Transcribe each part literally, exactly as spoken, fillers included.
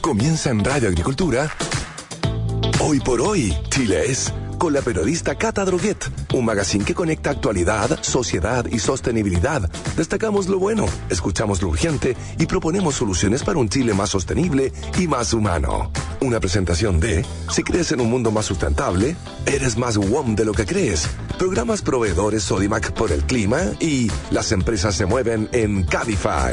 Comienza en Radio Agricultura. Hoy por hoy, Chile es, con la periodista Cata Droguet, un magazine que conecta actualidad, sociedad y sostenibilidad. Destacamos lo bueno, escuchamos lo urgente y proponemos soluciones para un Chile más sostenible y más humano. Una presentación de, si crees en un mundo más sustentable, eres más W O M de lo que crees. Programas proveedores Sodimac por el clima y las empresas se mueven en Cabify.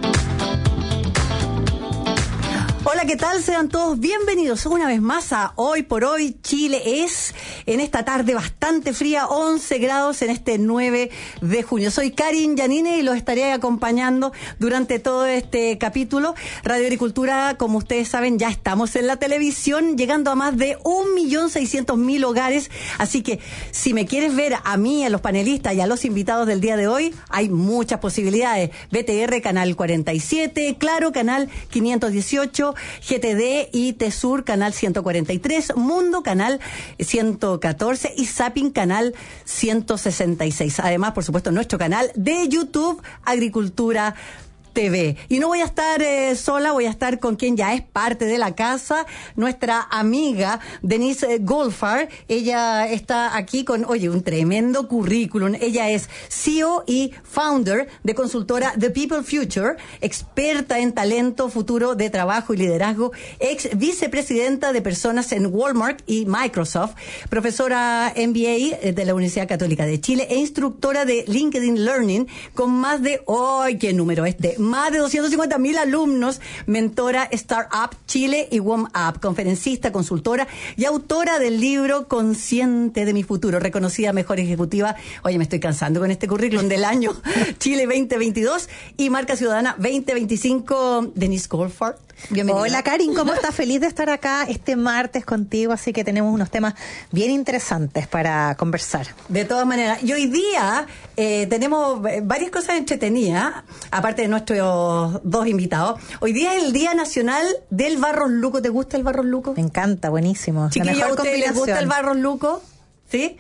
Hola, ¿qué tal? Sean todos bienvenidos una vez más a Hoy por Hoy Chile es, en esta tarde bastante fría, once grados en este nueve de junio. Soy Karin Yanine y los estaré acompañando durante todo este capítulo. Radio Agricultura, como ustedes saben, ya estamos en la televisión, llegando a más de un millón seiscientos mil hogares. Así que si me quieres ver a mí, a los panelistas y a los invitados del día de hoy, hay muchas posibilidades. B T R, canal cuarenta y siete, Claro, canal quinientos dieciocho, G T D y Tesur, canal ciento cuarenta y tres, Mundo, canal ciento catorce y Zapping, canal ciento sesenta y seis. Además, por supuesto, nuestro canal de YouTube, Agricultura T V. Y no voy a estar eh, sola, voy a estar con quien ya es parte de la casa, nuestra amiga Denise Goldfarb. Ella está aquí con, oye, un tremendo currículum. Ella es C E O y founder de consultora The People Future, experta en talento, futuro de trabajo y liderazgo, ex vicepresidenta de personas en Walmart y Microsoft, profesora M B A de la Universidad Católica de Chile e instructora de LinkedIn Learning con más de, ¡ay, qué número este! Más de doscientos cincuenta mil alumnos, mentora Startup Chile y WOM Up, conferencista, consultora y autora del libro Consciente de mi futuro, reconocida mejor ejecutiva, oye, me estoy cansando con este currículum, del año Chile veinte veintidós y Marca Ciudadana veinte veinticinco. Denise Goldfarb, bienvenida. Hola, Karin, ¿cómo estás? Feliz de estar acá este martes contigo, así que tenemos unos temas bien interesantes para conversar. De todas maneras, y hoy día eh, tenemos varias cosas entretenidas, aparte de nuestros dos invitados. Hoy día es el Día Nacional del Barros Luco. ¿Te gusta el barros luco? Me encanta, buenísimo. Chiquillos, ¿a ustedes les gusta el barros luco? ¿Sí?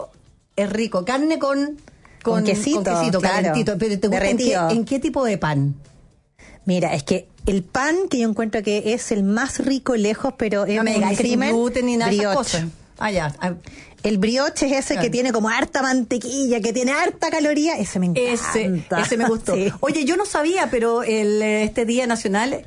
Es rico. Carne con... Con, con quesito, con quesito claro, calentito. ¿Pero te gusta en qué, en qué tipo de pan? Mira, es que el pan que yo encuentro que es el más rico lejos, pero es no me un digas, crimen, sin gluten ni nada de esas brioche. cosas. Ah, ya. Ah. El brioche es ese claro. que tiene como harta mantequilla, que tiene harta caloría. Ese me encanta. Ese, ese me gustó. Sí. Oye, yo no sabía, pero el, este Día Nacional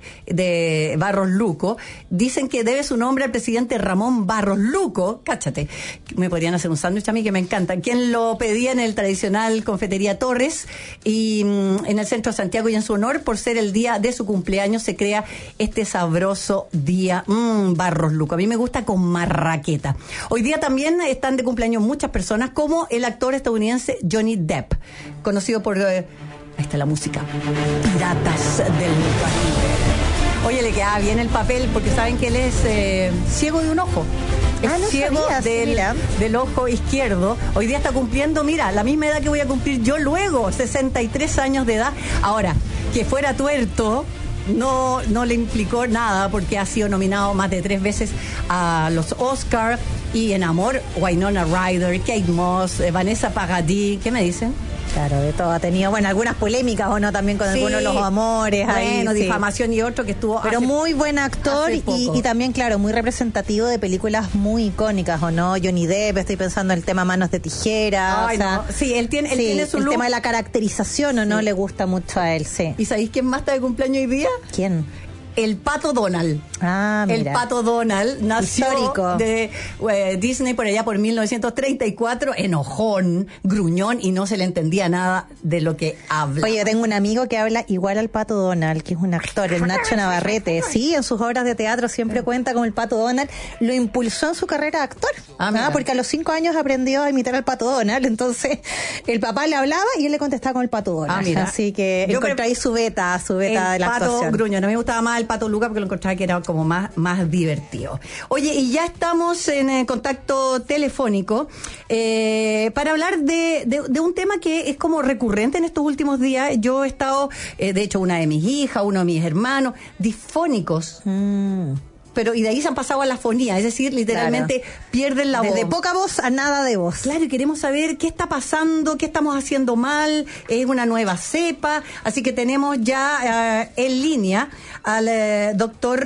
de Barros Luco, dicen que debe su nombre al presidente Ramón Barros Luco. Cáchate, me podrían hacer un sándwich a mí que me encanta. Quien lo pedía en el tradicional Confitería Torres y mm, en el centro de Santiago, y en su honor, por ser el día de su cumpleaños, se crea este sabroso día mmm, Barros Luco. A mí me gusta con marraqueta. Hoy día también está están de cumpleaños muchas personas, como el actor estadounidense Johnny Depp, conocido por, eh, ahí está la música, Piratas del Caribe. Oye, le queda bien el papel, porque saben que él es eh, ciego de un ojo. Es ah, no ciego sabías, del, del ojo izquierdo. Hoy día está cumpliendo, mira, la misma edad que voy a cumplir yo luego, sesenta y tres años de edad. Ahora, que fuera tuerto no no le implicó nada, porque ha sido nominado más de tres veces a los Oscar, y en amor, Winona Ryder, Kate Moss, eh, Vanessa Paradis. ¿Qué me dicen? Claro, de todo. Ha tenido, bueno, algunas polémicas, ¿o no? También con sí, algunos de los amores. Bueno, ahí, difamación sí. Y otro que estuvo... Pero hace, muy buen actor y, y también, claro, muy representativo de películas muy icónicas, ¿o no? Johnny Depp, estoy pensando en el tema Manos de Tijera. Ay, o sea, no. Sí, él tiene, él sí, tiene su el look. tema de la caracterización, ¿o sí. no? Le gusta mucho a él, sí. ¿Y sabéis quién más está de cumpleaños hoy día? ¿Quién? El Pato Donald. Ah, mira. El Pato Donald nació histórico de eh, Disney por allá por mil novecientos treinta y cuatro, enojón, gruñón, y no se le entendía nada de lo que habla. Oye, yo tengo un amigo que habla igual al Pato Donald, que es un actor, el Nacho Navarrete. Sí, en sus obras de teatro siempre cuenta con el Pato Donald. Lo impulsó en su carrera de actor. Ah, ¿ah? Porque a los cinco años aprendió a imitar al Pato Donald. Entonces, el papá le hablaba y él le contestaba con el Pato Donald. Ah, mira. Así que yo encontré ahí su beta, su beta de la Pato actuación. Gruñón. A mí me gustaba más el Pato Luca porque lo encontraba que era como más, más divertido. Oye, y ya estamos en eh, contacto telefónico eh, para hablar de, de, de un tema que es como recurrente en estos últimos días. Yo he estado, eh, de hecho, una de mis hijas, uno de mis hermanos, disfónicos. Mm. Pero y de ahí se han pasado a la fonía, es decir, literalmente claro. pierden la voz. De poca voz a nada de voz. Claro, y queremos saber qué está pasando, qué estamos haciendo mal, es una nueva cepa, así que tenemos ya uh, en línea al uh, doctor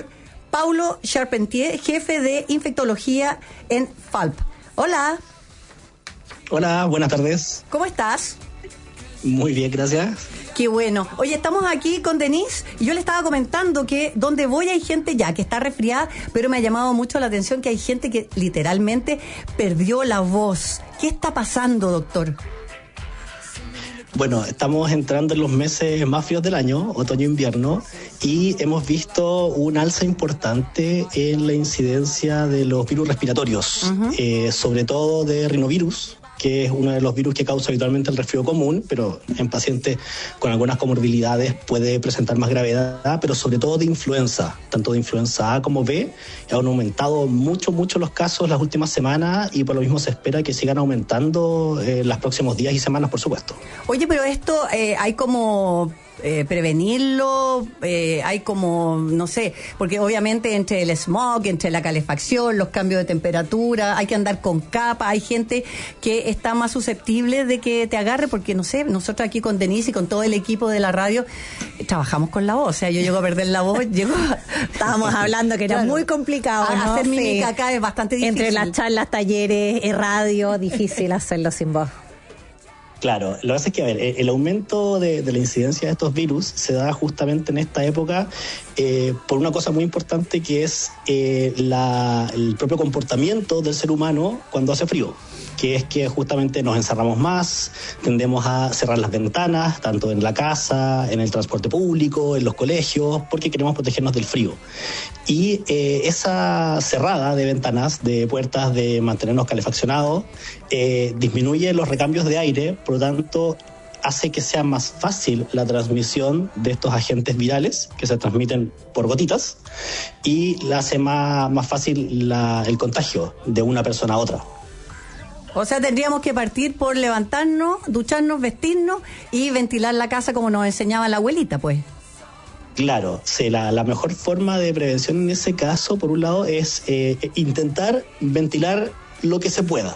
Paulo Charpentier, jefe de infectología en F A L P. Hola. Hola, buenas tardes. ¿Cómo estás? Muy bien, gracias. Qué bueno. Oye, estamos aquí con Denise y yo le estaba comentando que donde voy hay gente ya que está resfriada, pero me ha llamado mucho la atención que hay gente que literalmente perdió la voz. ¿Qué está pasando, doctor? Bueno, estamos entrando en los meses más fríos del año, otoño-invierno, y hemos visto un alza importante en la incidencia de los virus respiratorios, uh-huh. eh, sobre todo de rinovirus, que es uno de los virus que causa habitualmente el resfrío común, pero en pacientes con algunas comorbilidades puede presentar más gravedad, pero sobre todo de influenza, tanto de influenza A como B. Han aumentado mucho, mucho los casos las últimas semanas y por lo mismo se espera que sigan aumentando en eh, los próximos días y semanas, por supuesto. Oye, pero esto eh, hay como... Eh, prevenirlo, eh, hay como, no sé, porque obviamente entre el smog, entre la calefacción, los cambios de temperatura, hay que andar con capa, hay gente que está más susceptible de que te agarre, porque no sé, nosotros aquí con Denise y con todo el equipo de la radio eh, trabajamos con la voz, o sea, yo llego a perder la voz, llego a... Estábamos hablando que era claro, muy complicado, a, ¿no? Hacer sí. mímica acá es bastante difícil. Entre las charlas, talleres, eh, radio, difícil hacerlo sin voz. Claro, lo que pasa es que, a ver, el aumento de, de la incidencia de estos virus se da justamente en esta época eh, por una cosa muy importante que es eh, la, el propio comportamiento del ser humano cuando hace frío, que es que justamente nos encerramos más, tendemos a cerrar las ventanas, tanto en la casa, en el transporte público, en los colegios, porque queremos protegernos del frío. Y eh, esa cerrada de ventanas, de puertas, de mantenernos calefaccionados, eh, disminuye los recambios de aire, por lo tanto hace que sea más fácil la transmisión de estos agentes virales que se transmiten por gotitas y la hace más, más fácil la, el contagio de una persona a otra. O sea, tendríamos que partir por levantarnos, ducharnos, vestirnos y ventilar la casa como nos enseñaba la abuelita, pues. Claro, sí, la, la mejor forma de prevención en ese caso, por un lado, es eh, intentar ventilar lo que se pueda.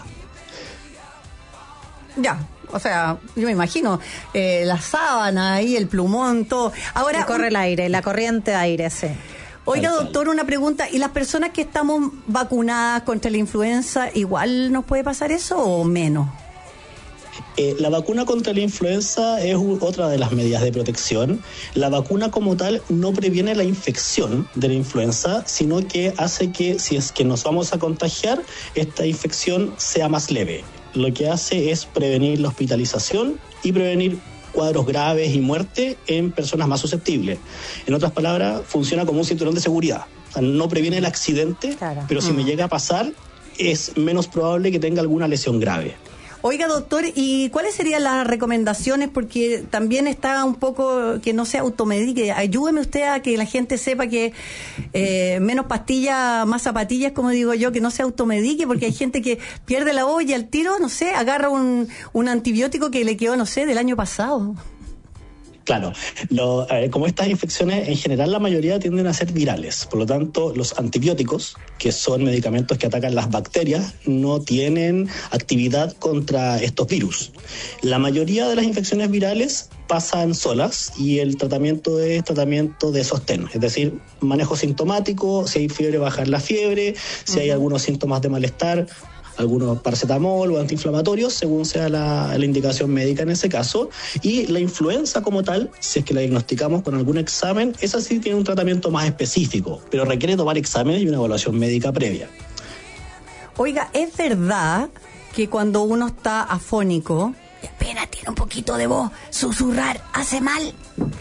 Ya, o sea, yo me imagino, eh, la sábana ahí, el plumón, todo. Ahora y corre el aire, la corriente de aire, sí. Oiga, doctor, una pregunta. ¿Y las personas que estamos vacunadas contra la influenza, igual nos puede pasar eso o menos? Eh, la vacuna contra la influenza es u- otra de las medidas de protección. La vacuna como tal no previene la infección de la influenza, sino que hace que si es que nos vamos a contagiar, esta infección sea más leve. Lo que hace es prevenir la hospitalización y prevenir cuadros graves y muerte en personas más susceptibles. En otras palabras, funciona como un cinturón de seguridad. O sea, no previene el accidente, claro. pero si mm. me llega a pasar, es menos probable que tenga alguna lesión grave. Oiga, doctor, ¿y cuáles serían las recomendaciones? Porque también está un poco que no se automedique. Ayúdeme usted a que la gente sepa que eh, menos pastillas, más zapatillas, como digo yo, que no se automedique, porque hay gente que pierde la voz y al tiro, no sé, agarra un, un antibiótico que le quedó, no sé, del año pasado. Claro, lo, eh, como estas infecciones en general la mayoría tienden a ser virales, por lo tanto los antibióticos, que son medicamentos que atacan las bacterias, no tienen actividad contra estos virus. La mayoría de las infecciones virales pasan solas y el tratamiento es tratamiento de sostén, es decir, manejo sintomático, si hay fiebre bajar la fiebre, si uh-huh. hay algunos síntomas de malestar, algunos paracetamol o antiinflamatorios, según sea la, la indicación médica en ese caso. Y la influenza como tal, si es que la diagnosticamos con algún examen, esa sí tiene un tratamiento más específico, pero requiere tomar exámenes y una evaluación médica previa. Oiga, ¿es verdad que cuando uno está afónico y apenas tiene un poquito de voz, susurrar hace mal?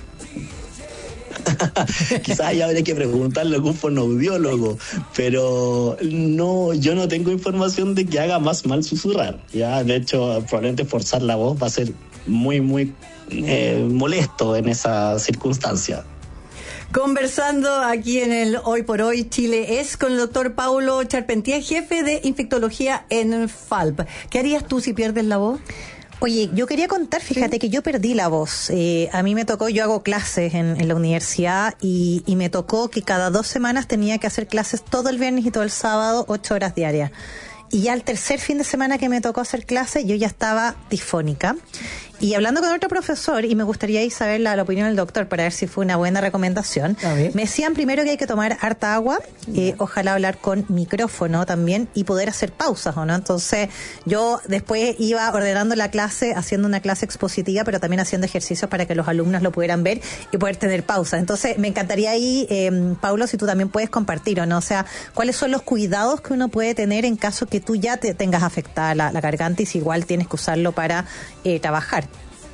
Quizás ahí habría que preguntarle a algún fonoaudiólogo, pero no, yo no tengo información de que haga más mal susurrar. Ya, de hecho, probablemente forzar la voz va a ser muy, muy eh, molesto en esa circunstancia. Conversando aquí en el Hoy por Hoy Chile es con el doctor Paulo Charpentier, jefe de infectología en F A L P. ¿Qué harías tú si pierdes la voz? Oye, yo quería contar, fíjate ¿Sí? que yo perdí la voz. Eh, a mí me tocó, yo hago clases en, en la universidad y, y me tocó que cada dos semanas tenía que hacer clases todo el viernes y todo el sábado, ocho horas diarias. Y ya el tercer fin de semana que me tocó hacer clases, yo ya estaba disfónica. y hablando con otro profesor, y me gustaría saber la, la opinión del doctor para ver si fue una buena recomendación, me decían primero que hay que tomar harta agua, eh, ojalá hablar con micrófono también y poder hacer pausas, ¿o no? Entonces yo después iba ordenando la clase, haciendo una clase expositiva, pero también haciendo ejercicios para que los alumnos lo pudieran ver y poder tener pausa. Entonces me encantaría ahí, eh, Paulo, si tú también puedes compartir, ¿o no? O sea, ¿cuáles son los cuidados que uno puede tener en caso que tú ya te tengas afectada la, la garganta y si igual tienes que usarlo para eh, trabajar?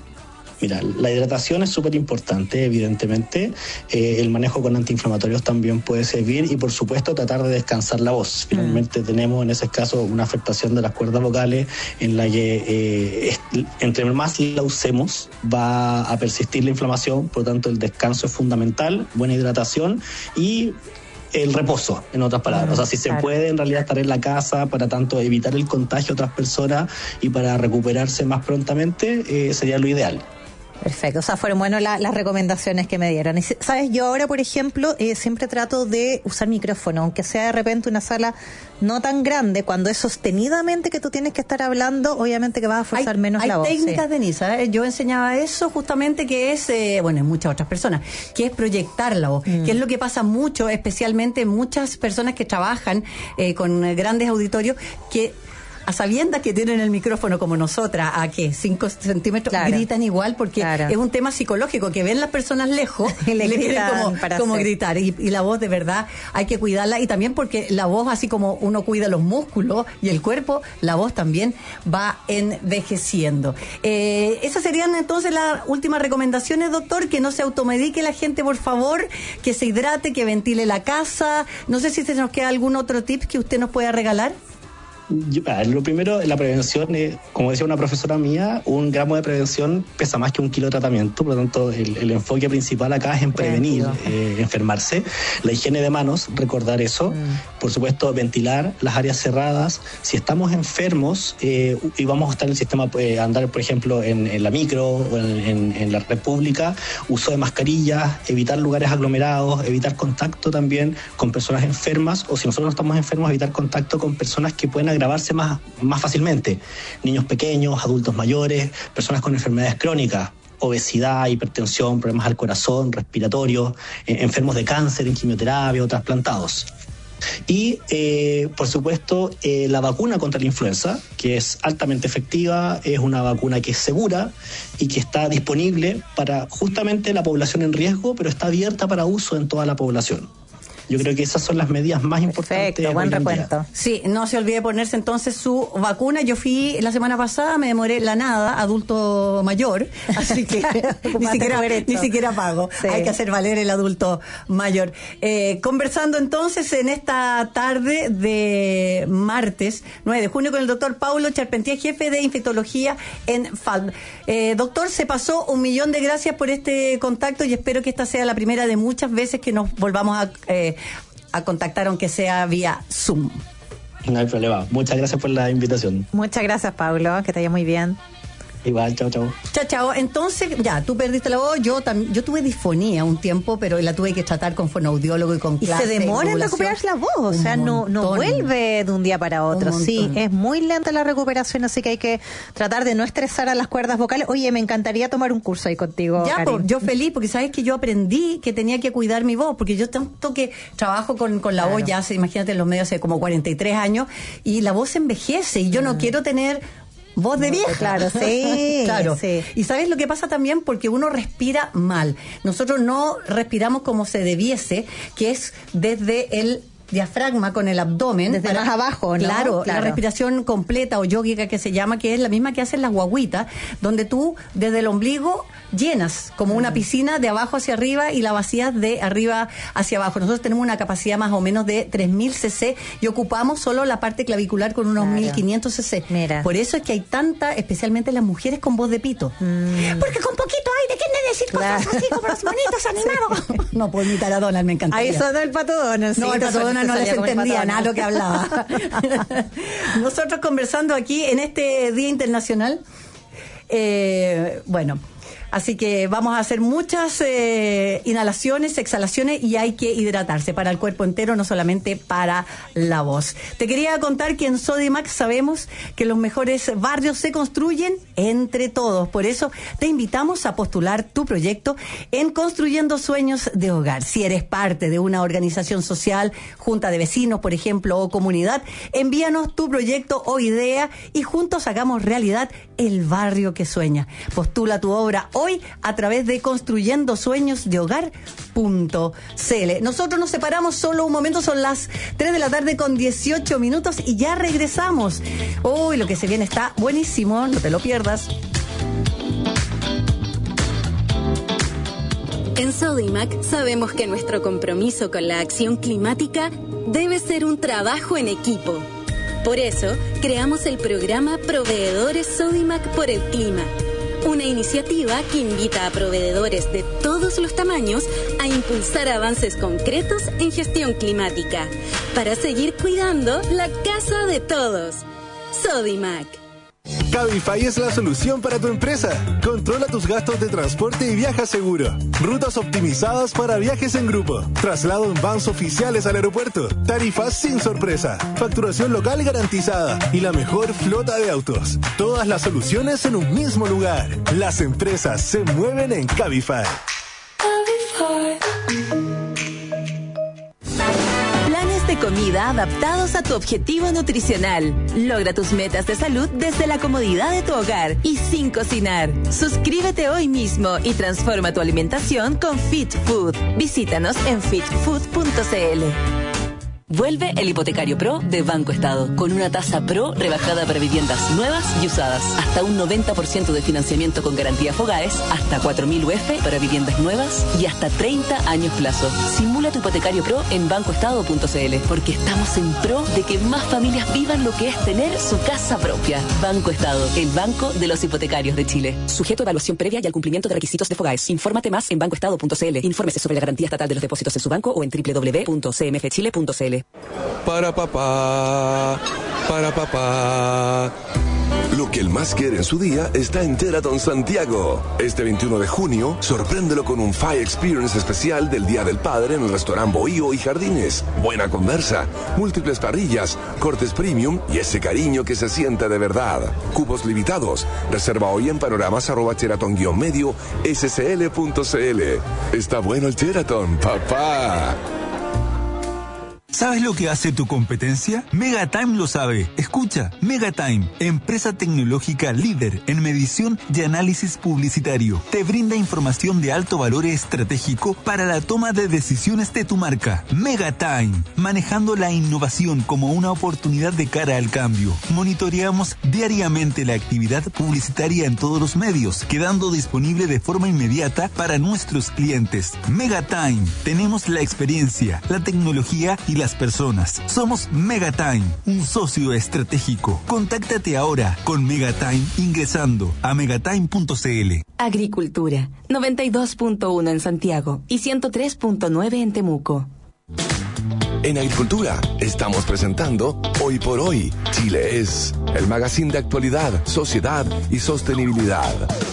Mira, la hidratación es súper importante, evidentemente. Eh, el manejo con antiinflamatorios también puede servir y, por supuesto, tratar de descansar la voz. Finalmente mm. tenemos en ese caso una afectación de las cuerdas vocales en la que eh, es, entre más la usemos va a persistir la inflamación, por lo tanto el descanso es fundamental, buena hidratación y el reposo, en otras palabras. O sea, si se claro. puede en realidad estar en la casa para tanto evitar el contagio a otras personas y para recuperarse más prontamente, eh, sería lo ideal. Perfecto, o sea, fueron buenas la, las recomendaciones que me dieron. Y, ¿sabes? Yo ahora, por ejemplo, eh, siempre trato de usar micrófono, aunque sea de repente una sala no tan grande, cuando es sostenidamente que tú tienes que estar hablando, obviamente que vas a forzar hay, menos hay la voz. Hay técnicas, sí. Denise, ¿eh? Yo enseñaba eso justamente, que es, eh, bueno, en muchas otras personas, que es proyectar la voz, mm. que es lo que pasa mucho, especialmente muchas personas que trabajan eh, con grandes auditorios, que a sabiendas que tienen el micrófono como nosotras, a que cinco centímetros, claro. gritan igual, porque claro. es un tema psicológico, que ven las personas lejos y le, le quieren como, como gritar, y, y la voz de verdad hay que cuidarla, y también porque la voz, así como uno cuida los músculos y el cuerpo, la voz también va envejeciendo. Eh, esas serían entonces las últimas recomendaciones, doctor, que no se automedique la gente, por favor, que se hidrate, que ventile la casa. No sé si se nos queda algún otro tip que usted nos pueda regalar. Yo, lo primero, la prevención, eh, como decía una profesora mía, un gramo de prevención pesa más que un kilo de tratamiento, por lo tanto el, el enfoque principal acá es en prevenir eh, enfermarse. La higiene de manos, recordar eso, mm. por supuesto ventilar las áreas cerradas. Si estamos enfermos eh, y vamos a estar en el sistema, eh, andar por ejemplo en, en la micro o en, en, en la red pública, uso de mascarillas, evitar lugares aglomerados, evitar contacto también con personas enfermas, o si nosotros no estamos enfermos, evitar contacto con personas que pueden agravarse más, más fácilmente. Niños pequeños, adultos mayores, personas con enfermedades crónicas, obesidad, hipertensión, problemas al corazón, respiratorios, eh, enfermos de cáncer, en quimioterapia o trasplantados. Y, eh, por supuesto, eh, la vacuna contra la influenza, que es altamente efectiva, es una vacuna que es segura y que está disponible para justamente la población en riesgo, pero está abierta para uso en toda la población. Yo creo que esas son las medidas más importantes. Perfecto, buen recuento. Sí, no se olvide ponerse entonces su vacuna. Yo fui la semana pasada, me demoré la nada, adulto mayor, así que claro, ni, siquiera, ni siquiera pago. Sí. Hay que hacer valer el adulto mayor. Eh, conversando entonces en esta tarde de martes nueve de junio con el doctor Paulo Charpentier, jefe de infectología en F A D. Eh, doctor, se pasó un millón de gracias por este contacto y espero que esta sea la primera de muchas veces que nos volvamos a... Eh, a contactar, aunque sea vía Zoom. No hay problema. Muchas gracias por la invitación. Muchas gracias, Pablo. Que te vaya muy bien. Igual, chao, chao. Chao, chao. Entonces, ya, tú perdiste la voz. Yo tam- yo tuve disfonía un tiempo, pero la tuve que tratar con fonoaudiólogo y con clase. Y se demora en recuperarse la voz, o sea, no, no vuelve de un día para otro. Sí, es muy lenta la recuperación, así que hay que tratar de no estresar a las cuerdas vocales. Oye, me encantaría tomar un curso ahí contigo, ya, pues, yo feliz, porque sabes que yo aprendí que tenía que cuidar mi voz, porque yo tanto que trabajo con, con la claro. voz ya hace, imagínate, en los medios hace como cuarenta y tres años, y la voz envejece, y yo mm. no quiero tener... voz de vieja. Claro, sí. claro. Sí. Y ¿sabes lo que pasa también? Porque uno respira mal. Nosotros no respiramos como se debiese, que es desde el diafragma con el abdomen. Desde para, más abajo, ¿no? Claro, claro, la respiración completa o yógica que se llama, que es la misma que hacen las guaguitas, donde tú desde el ombligo llenas como una piscina de abajo hacia arriba y la vacías de arriba hacia abajo. Nosotros tenemos una capacidad más o menos de tres mil cc y ocupamos solo la parte clavicular con unos claro. mil quinientos cc. Mira. Por eso es que hay tanta, especialmente las mujeres con voz de pito. Mm. Porque con poquito aire, ¿quién de decir claro. cosas así como los monitos animados? No puedo imitar a Donald, me encantaría. Ahí sonó el Pato Donald. Sí, no, el Pato Donald no les entendía nada lo que hablaba. Nosotros conversando aquí en este Día Internacional, eh, bueno, Así que vamos a hacer muchas eh, inhalaciones, exhalaciones y hay que hidratarse para el cuerpo entero, no solamente para la voz. Te quería contar que en Sodimac sabemos que los mejores barrios se construyen entre todos. Por eso te invitamos a postular tu proyecto en Construyendo Sueños de Hogar. Si eres parte de una organización social, junta de vecinos, por ejemplo, o comunidad, envíanos tu proyecto o idea y juntos hagamos realidad el barrio que sueña. Postula tu obra hoy a través de construyendo sueños de hogar punto c l. Nosotros nos separamos solo un momento, son las tres de la tarde con dieciocho minutos y ya regresamos. Uy, lo que se viene está buenísimo, no te lo pierdas. En Sodimac sabemos que nuestro compromiso con la acción climática debe ser un trabajo en equipo. Por eso, creamos el programa Proveedores Sodimac por el Clima, una iniciativa que invita a proveedores de todos los tamaños a impulsar avances concretos en gestión climática para seguir cuidando la casa de todos. Sodimac. Cabify es la solución para tu empresa. Controla tus gastos de transporte y viaja seguro. Rutas optimizadas para viajes en grupo. Traslado en vans oficiales al aeropuerto. Tarifas sin sorpresa. Facturación local garantizada. Y la mejor flota de autos. Todas las soluciones en un mismo lugar. Las empresas se mueven en Cabify. Cabify. De comida adaptados a tu objetivo nutricional. Logra tus metas de salud desde la comodidad de tu hogar y sin cocinar. Suscríbete hoy mismo y transforma tu alimentación con Fit Food. Visítanos en fit food punto c l. Vuelve el Hipotecario Pro de Banco Estado, con una tasa Pro rebajada para viviendas nuevas y usadas. Hasta un noventa por ciento de financiamiento con garantía Fogaes, hasta cuatro mil U F para viviendas nuevas y hasta treinta años plazo. Simula tu Hipotecario Pro en banco estado punto c l, porque estamos en pro de que más familias vivan lo que es tener su casa propia. Banco Estado, el banco de los hipotecarios de Chile. Sujeto a evaluación previa y al cumplimiento de requisitos de Fogaes. Infórmate más en banco estado punto c l. Infórmese sobre la garantía estatal de los depósitos en su banco o en doble u doble u doble u punto c m f chile punto c l. Para papá, para papá. Lo que él más quiere en su día está en Sheraton Santiago. Este veintiuno de junio, sorpréndelo con un Fire Experience especial del Día del Padre en el restaurante Bohío y Jardines. Buena conversa, múltiples parrillas, cortes premium y ese cariño que se siente de verdad. Cupos limitados. Reserva hoy en panoramas arroba sheraton guión medio s c l punto c l. Está bueno el Sheraton, papá. ¿Sabes lo que hace tu competencia? Megatime lo sabe. Escucha, Megatime, empresa tecnológica líder en medición y análisis publicitario. Te brinda información de alto valor estratégico para la toma de decisiones de tu marca. Megatime, manejando la innovación como una oportunidad de cara al cambio. Monitoreamos diariamente la actividad publicitaria en todos los medios, quedando disponible de forma inmediata para nuestros clientes. Megatime, tenemos la experiencia, la tecnología y las personas. Somos Megatime, un socio estratégico. Contáctate ahora con Megatime ingresando a megatime punto c l. Agricultura, noventa y dos punto uno en Santiago y ciento tres punto nueve en Temuco. En Agricultura estamos presentando Hoy por Hoy. Chile es el magazine de actualidad, sociedad y sostenibilidad.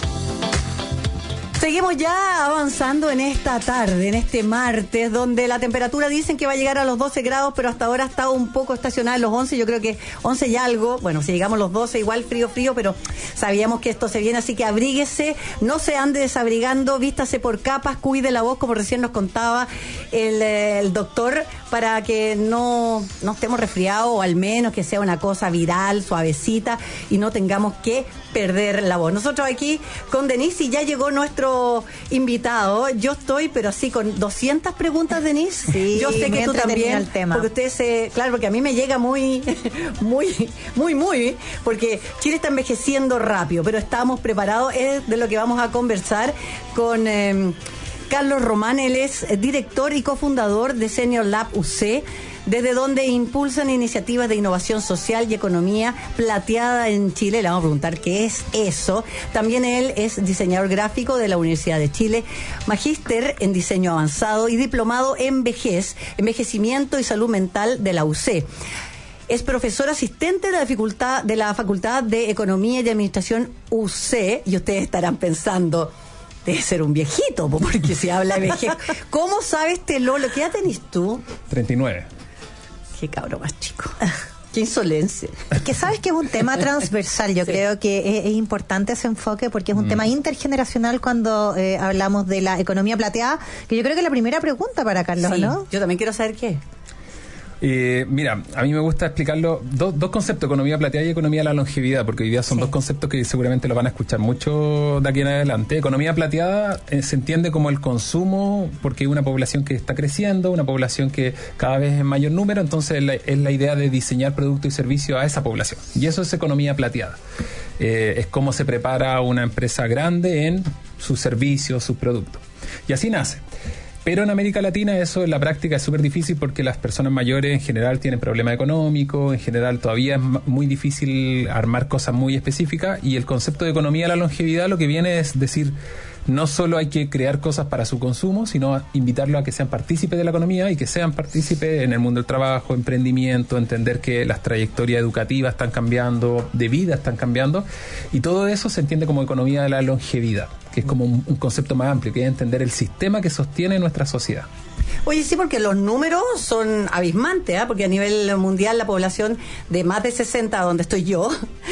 Seguimos ya avanzando en esta tarde, en este martes, donde la temperatura dicen que va a llegar a los doce grados, pero hasta ahora está un poco estacionada en los once, yo creo que once y algo. Bueno, si llegamos a los doce, igual frío, frío, pero sabíamos que esto se viene, así que abríguese, no se ande desabrigando, vístase por capas, cuide la voz, como recién nos contaba el, el doctor, para que no, no estemos resfriados, o al menos que sea una cosa viral, suavecita, y no tengamos que perder la voz. Nosotros aquí con Denise, y ya llegó nuestro invitado. Yo estoy, pero así, con doscientas preguntas, Denise. Sí, yo sé que tú también, el tema. porque ustedes se, claro, porque a mí me llega muy, muy, muy, muy, porque Chile está envejeciendo rápido, pero estamos preparados. Es de lo que vamos a conversar con eh, Carlos Román. Él es director y cofundador de Senior Lab U C, desde donde impulsan iniciativas de innovación social y economía plateada en Chile. Le vamos a preguntar qué es eso. También él es diseñador gráfico de la Universidad de Chile, magíster en diseño avanzado y diplomado en vejez, envejecimiento y salud mental de la U C. Es profesor asistente de la facultad, de la Facultad de Economía y Administración U C, y ustedes estarán pensando, debe ser un viejito, porque si habla de vejez. ¿Cómo sabe este Lolo? ¿Qué edad tenés tú? treinta y nueve. Qué cabro más chico. Qué insolencia. Es que sabes que es un tema transversal. Yo sí. creo que es, es importante ese enfoque porque es un mm. tema intergeneracional cuando eh, hablamos de la economía plateada, que yo creo que es la primera pregunta para Carlos, sí. ¿no? Yo también quiero saber qué es. Eh, mira, a mí me gusta explicarlo, do, dos conceptos, economía plateada y economía de la longevidad, porque hoy día son sí. dos conceptos que seguramente lo van a escuchar mucho de aquí en adelante. Economía plateada eh, se entiende como el consumo, porque hay una población que está creciendo, una población que cada vez es en mayor número, entonces la, es la idea de diseñar productos y servicios a esa población. Y eso es economía plateada. Eh, es cómo se prepara una empresa grande en sus servicios, sus productos. Y así nace. Pero en América Latina eso en la práctica es súper difícil porque las personas mayores en general tienen problemas económicos, en general todavía es muy difícil armar cosas muy específicas y el concepto de economía de la longevidad lo que viene es decir, no solo hay que crear cosas para su consumo, sino invitarlos a que sean partícipes de la economía y que sean partícipes en el mundo del trabajo, emprendimiento, entender que las trayectorias educativas están cambiando, de vida están cambiando y todo eso se entiende como economía de la longevidad, que es como un, un concepto más amplio, que es entender el sistema que sostiene nuestra sociedad. Oye, sí, porque los números son abismantes, ¿eh? Porque a nivel mundial la población de más de sesenta, donde estoy yo,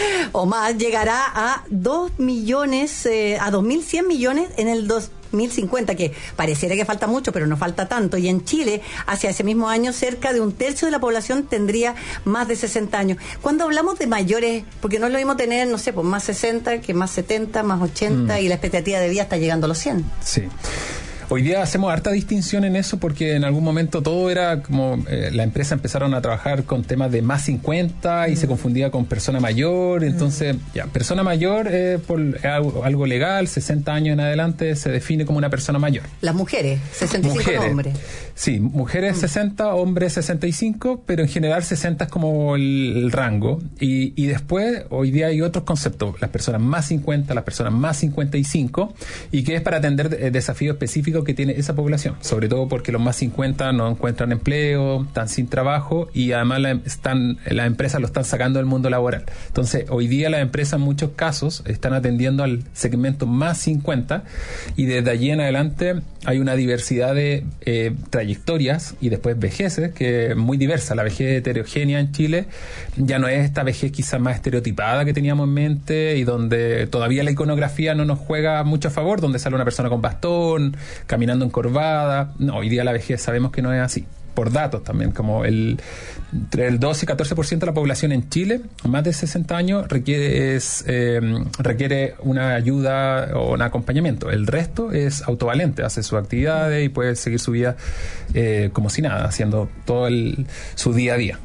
o más, llegará a dos millones, eh, a dos mil cien millones en el dos mil cincuenta, que pareciera que falta mucho, pero no falta tanto. Y en Chile, hacia ese mismo año, cerca de un tercio de la población tendría más de sesenta años. Cuando hablamos de mayores, porque no es lo mismo tener, no sé, pues más sesenta que más setenta, más ochenta, mm. y la expectativa de vida está llegando a los cien. Sí. Hoy día hacemos harta distinción en eso porque en algún momento todo era como eh, la empresa empezaron a trabajar con temas de más cincuenta y mm. se confundía con persona mayor, entonces mm. ya, persona mayor eh, por algo, algo legal, sesenta años en adelante se define como una persona mayor. Las mujeres, sesenta y cinco mujeres, hombres. Sí, mujeres mm. sesenta, hombres sesenta y cinco, pero en general sesenta es como el, el rango y, y después hoy día hay otros conceptos, las personas más cincuenta, las personas más cincuenta y cinco y que es para atender eh, desafíos específicos que tiene esa población, sobre todo porque los más cincuenta no encuentran empleo, están sin trabajo y además la, están, las empresas lo están sacando del mundo laboral. Entonces, hoy día las empresas en muchos casos están atendiendo al segmento más cincuenta y desde allí en adelante hay una diversidad de eh, trayectorias y después vejeces que es muy diversa. La vejez heterogénea en Chile ya no es esta vejez quizás más estereotipada que teníamos en mente y donde todavía la iconografía no nos juega mucho a favor, donde sale una persona con bastón, caminando encorvada. No, hoy día la vejez sabemos que no es así. Por datos también, como el entre el doce y catorce por ciento de la población en Chile, más de sesenta años, requiere, es, eh, requiere una ayuda o un acompañamiento. El resto es autovalente, hace sus actividades y puede seguir su vida eh, como si nada, haciendo todo el, su día a día.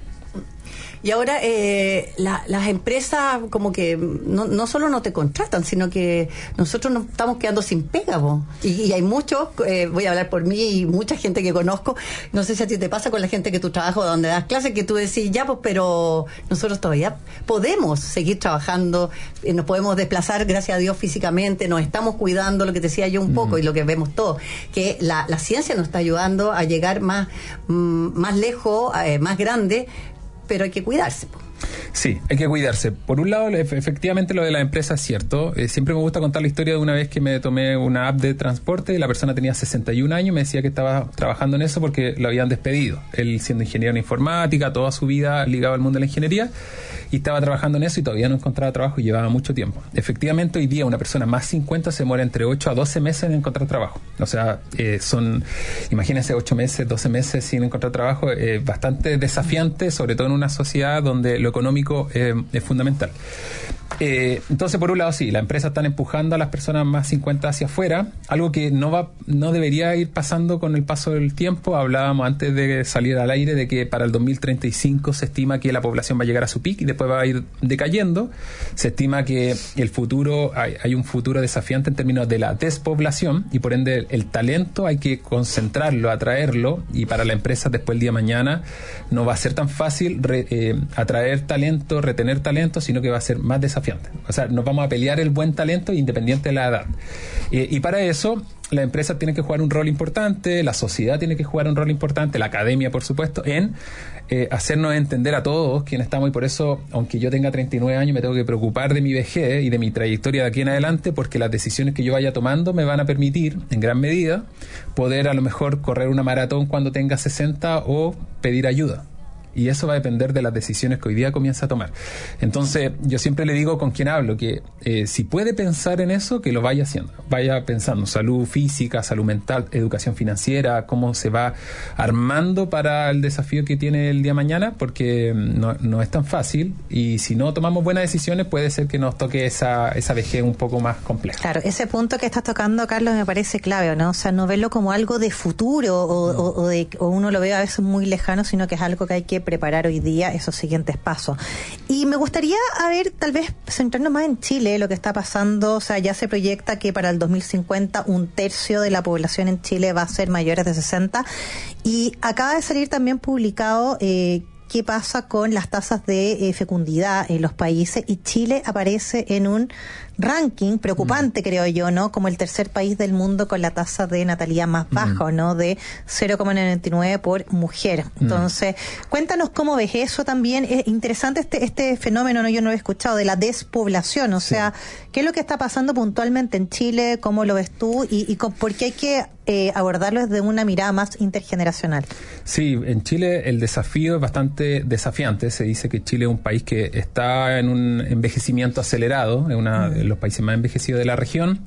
Y ahora eh, la, las empresas como que no, no solo no te contratan, sino que nosotros nos estamos quedando sin pega, po. Y, y hay muchos, eh, voy a hablar por mí y mucha gente que conozco, no sé si a ti te pasa con la gente que tú trabajas o donde das clases, que tú decís, ya, pues, pero nosotros todavía podemos seguir trabajando, eh, nos podemos desplazar, gracias a Dios, físicamente, nos estamos cuidando, lo que te decía yo un poco, mm. y lo que vemos todos, que la, la ciencia nos está ayudando a llegar más, mm, más lejos, eh, más grande, pero hay que cuidarse. Sí, hay que cuidarse. Por un lado, efectivamente lo de la empresa es cierto. Eh, siempre me gusta contar la historia de una vez que me tomé una app de transporte y la persona tenía sesenta y un años y me decía que estaba trabajando en eso porque lo habían despedido. Él siendo ingeniero en informática, toda su vida ligado al mundo de la ingeniería, y estaba trabajando en eso y todavía no encontraba trabajo y llevaba mucho tiempo. Efectivamente, hoy día una persona más cincuenta se demora entre ocho a doce meses en encontrar trabajo. O sea, eh, son, imagínense, ocho meses, doce meses sin encontrar trabajo, eh, bastante desafiante, sobre todo en una sociedad donde lo económico eh, es fundamental. Eh, entonces, por un lado, sí, las empresas están empujando a las personas más cincuenta hacia afuera, algo que no va, no debería ir pasando con el paso del tiempo. Hablábamos antes de salir al aire de que para el dos mil treinta y cinco se estima que la población va a llegar a su pico y después va a ir decayendo. Se estima que el futuro, hay, hay un futuro desafiante en términos de la despoblación y por ende el, el talento hay que concentrarlo, atraerlo, y para la empresa después el día de mañana no va a ser tan fácil re, eh, atraer talento, retener talento, sino que va a ser más desafiante desafiante. O sea, nos vamos a pelear el buen talento independiente de la edad. Eh, y para eso, la empresa tiene que jugar un rol importante, la sociedad tiene que jugar un rol importante, la academia, por supuesto, en eh, hacernos entender a todos quiénes estamos. Y por eso, aunque yo tenga treinta y nueve años, me tengo que preocupar de mi vejez y de mi trayectoria de aquí en adelante, porque las decisiones que yo vaya tomando me van a permitir, en gran medida, poder a lo mejor correr una maratón cuando tenga sesenta o pedir ayuda. Y eso va a depender de las decisiones que hoy día comienza a tomar. Entonces, yo siempre le digo con quien hablo que eh, si puede pensar en eso, que lo vaya haciendo. Vaya pensando salud física, salud mental, educación financiera, cómo se va armando para el desafío que tiene el día de mañana, porque no, no es tan fácil. Y si no tomamos buenas decisiones, puede ser que nos toque esa, esa vejez un poco más compleja. Claro, ese punto que estás tocando, Carlos, me parece clave, ¿no? O sea, no verlo como algo de futuro o, no. o, o, de, o uno lo ve a veces muy lejano, sino que es algo que hay que preparar hoy día esos siguientes pasos. Y me gustaría, a ver, tal vez centrarnos más en Chile, lo que está pasando. O sea, ya se proyecta que para el dos mil cincuenta un tercio de la población en Chile va a ser mayores de sesenta, y acaba de salir también publicado eh, qué pasa con las tasas de eh, fecundidad en los países, y Chile aparece en un ranking preocupante, mm. creo yo, ¿no? Como el tercer país del mundo con la tasa de natalidad más baja, mm. ¿no? De cero coma noventa y nueve por mujer. Entonces, mm. cuéntanos cómo ves eso también. Es interesante este este fenómeno, ¿no? Yo no lo he escuchado, de la despoblación. O sí. sea, ¿qué es lo que está pasando puntualmente en Chile? ¿Cómo lo ves tú? ¿Y, y por qué hay que eh, abordarlo desde una mirada más intergeneracional? Sí, en Chile el desafío es bastante desafiante. Se dice que Chile es un país que está en un envejecimiento acelerado, es una mm. los países más envejecidos de la región,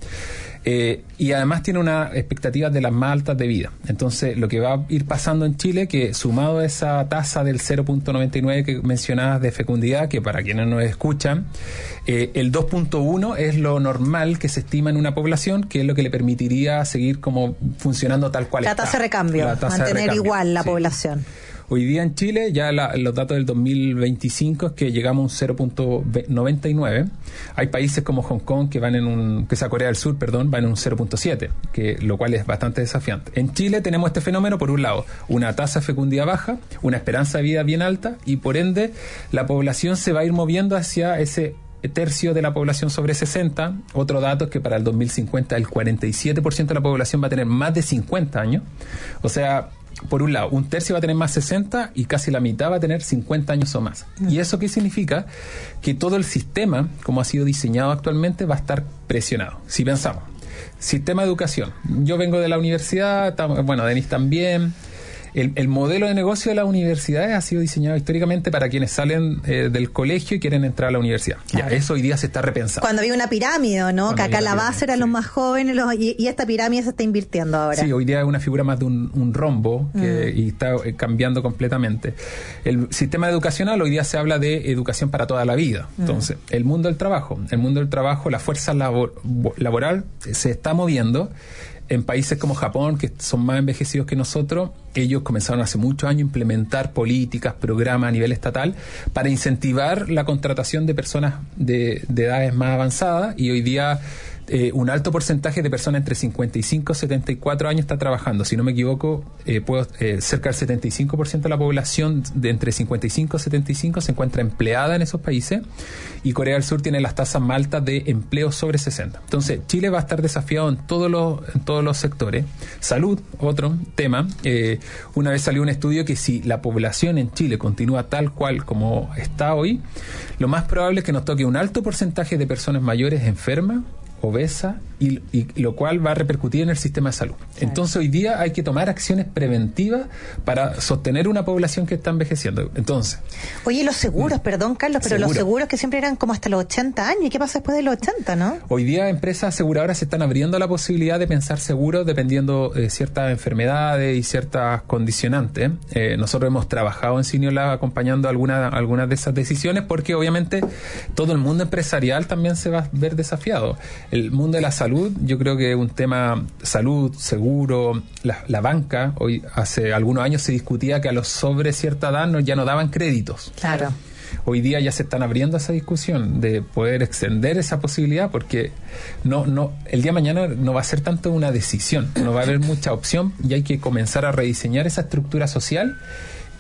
eh, y además tiene unas expectativas de las más altas de vida. Entonces, lo que va a ir pasando en Chile, que sumado a esa tasa del cero punto noventa y nueve que mencionabas de fecundidad, que para quienes nos escuchan, eh, el dos punto uno es lo normal que se estima en una población, que es lo que le permitiría seguir como funcionando tal cual la está. Tasa de recambio, la tasa mantener de recambio, igual la sí. población. Hoy día en Chile, ya la, los datos del dos mil veinticinco es que llegamos a un cero punto noventa y nueve. Hay países como Hong Kong que van en un, que sea Corea del Sur, perdón, van en un cero punto siete, que lo cual es bastante desafiante. En Chile tenemos este fenómeno, por un lado, una tasa de fecundidad baja, una esperanza de vida bien alta, y por ende la población se va a ir moviendo hacia ese tercio de la población sobre sesenta. Otro dato es que para el dos mil cincuenta el cuarenta y siete por ciento de la población va a tener más de cincuenta años. O sea, por un lado, un tercio va a tener más sesenta y casi la mitad va a tener cincuenta años o más. ¿Y eso qué significa? Que todo el sistema, como ha sido diseñado actualmente, va a estar presionado. Si pensamos, sistema de educación. Yo vengo de la universidad, bueno, Denis también. El, el modelo de negocio de las universidades ha sido diseñado históricamente para quienes salen eh, del colegio y quieren entrar a la universidad. Claro. Ya, eso hoy día se está repensando. Cuando había una pirámide, ¿no? Cuando que acá la base eran sí. los más jóvenes los, y, y esta pirámide se está invirtiendo ahora. Sí, hoy día es una figura más de un, un rombo que, mm. y está eh, cambiando completamente. El sistema educacional hoy día se habla de educación para toda la vida. Mm. Entonces, el mundo del trabajo, el mundo del trabajo, la fuerza labor, laboral se está moviendo. En países como Japón, que son más envejecidos que nosotros, ellos comenzaron hace muchos años a implementar políticas, programas a nivel estatal para incentivar la contratación de personas de, de edades más avanzadas, y hoy día eh, un alto porcentaje de personas entre cincuenta y cinco y setenta y cuatro años está trabajando. Si no me equivoco, eh, puedo, eh, cerca del setenta y cinco por ciento de la población de entre cincuenta y cinco y setenta y cinco se encuentra empleada en esos países, y Corea del Sur tiene las tasas más altas de empleo sobre sesenta. Entonces, Chile va a estar desafiado en todos los, en todos los sectores. Salud, otro tema. Eh, una vez salió un estudio que si la población en Chile continúa tal cual como está hoy, lo más probable es que nos toque un alto porcentaje de personas mayores enfermas, obesa, y, y lo cual va a repercutir en el sistema de salud. Claro. Entonces hoy día hay que tomar acciones preventivas para sostener una población que está envejeciendo. Entonces, oye, los seguros, mm, perdón Carlos, pero seguro. Los seguros que siempre eran como hasta los ochenta años, ¿y qué pasa después de los ochenta, no? Hoy día empresas aseguradoras se están abriendo a la posibilidad de pensar seguros dependiendo de eh, ciertas enfermedades y ciertas condicionantes. Eh, nosotros hemos trabajado en Senior Lab acompañando algunas algunas de esas decisiones, porque obviamente todo el mundo empresarial también se va a ver desafiado. El mundo de la salud, yo creo que es un tema, salud, seguro, la, la banca, hoy hace algunos años se discutía que a los sobre cierta edad no, ya no daban créditos. Claro. Hoy día ya se están abriendo esa discusión de poder extender esa posibilidad, porque no, no, el día de mañana no va a ser tanto una decisión, no va a haber mucha opción, y hay que comenzar a rediseñar esa estructura social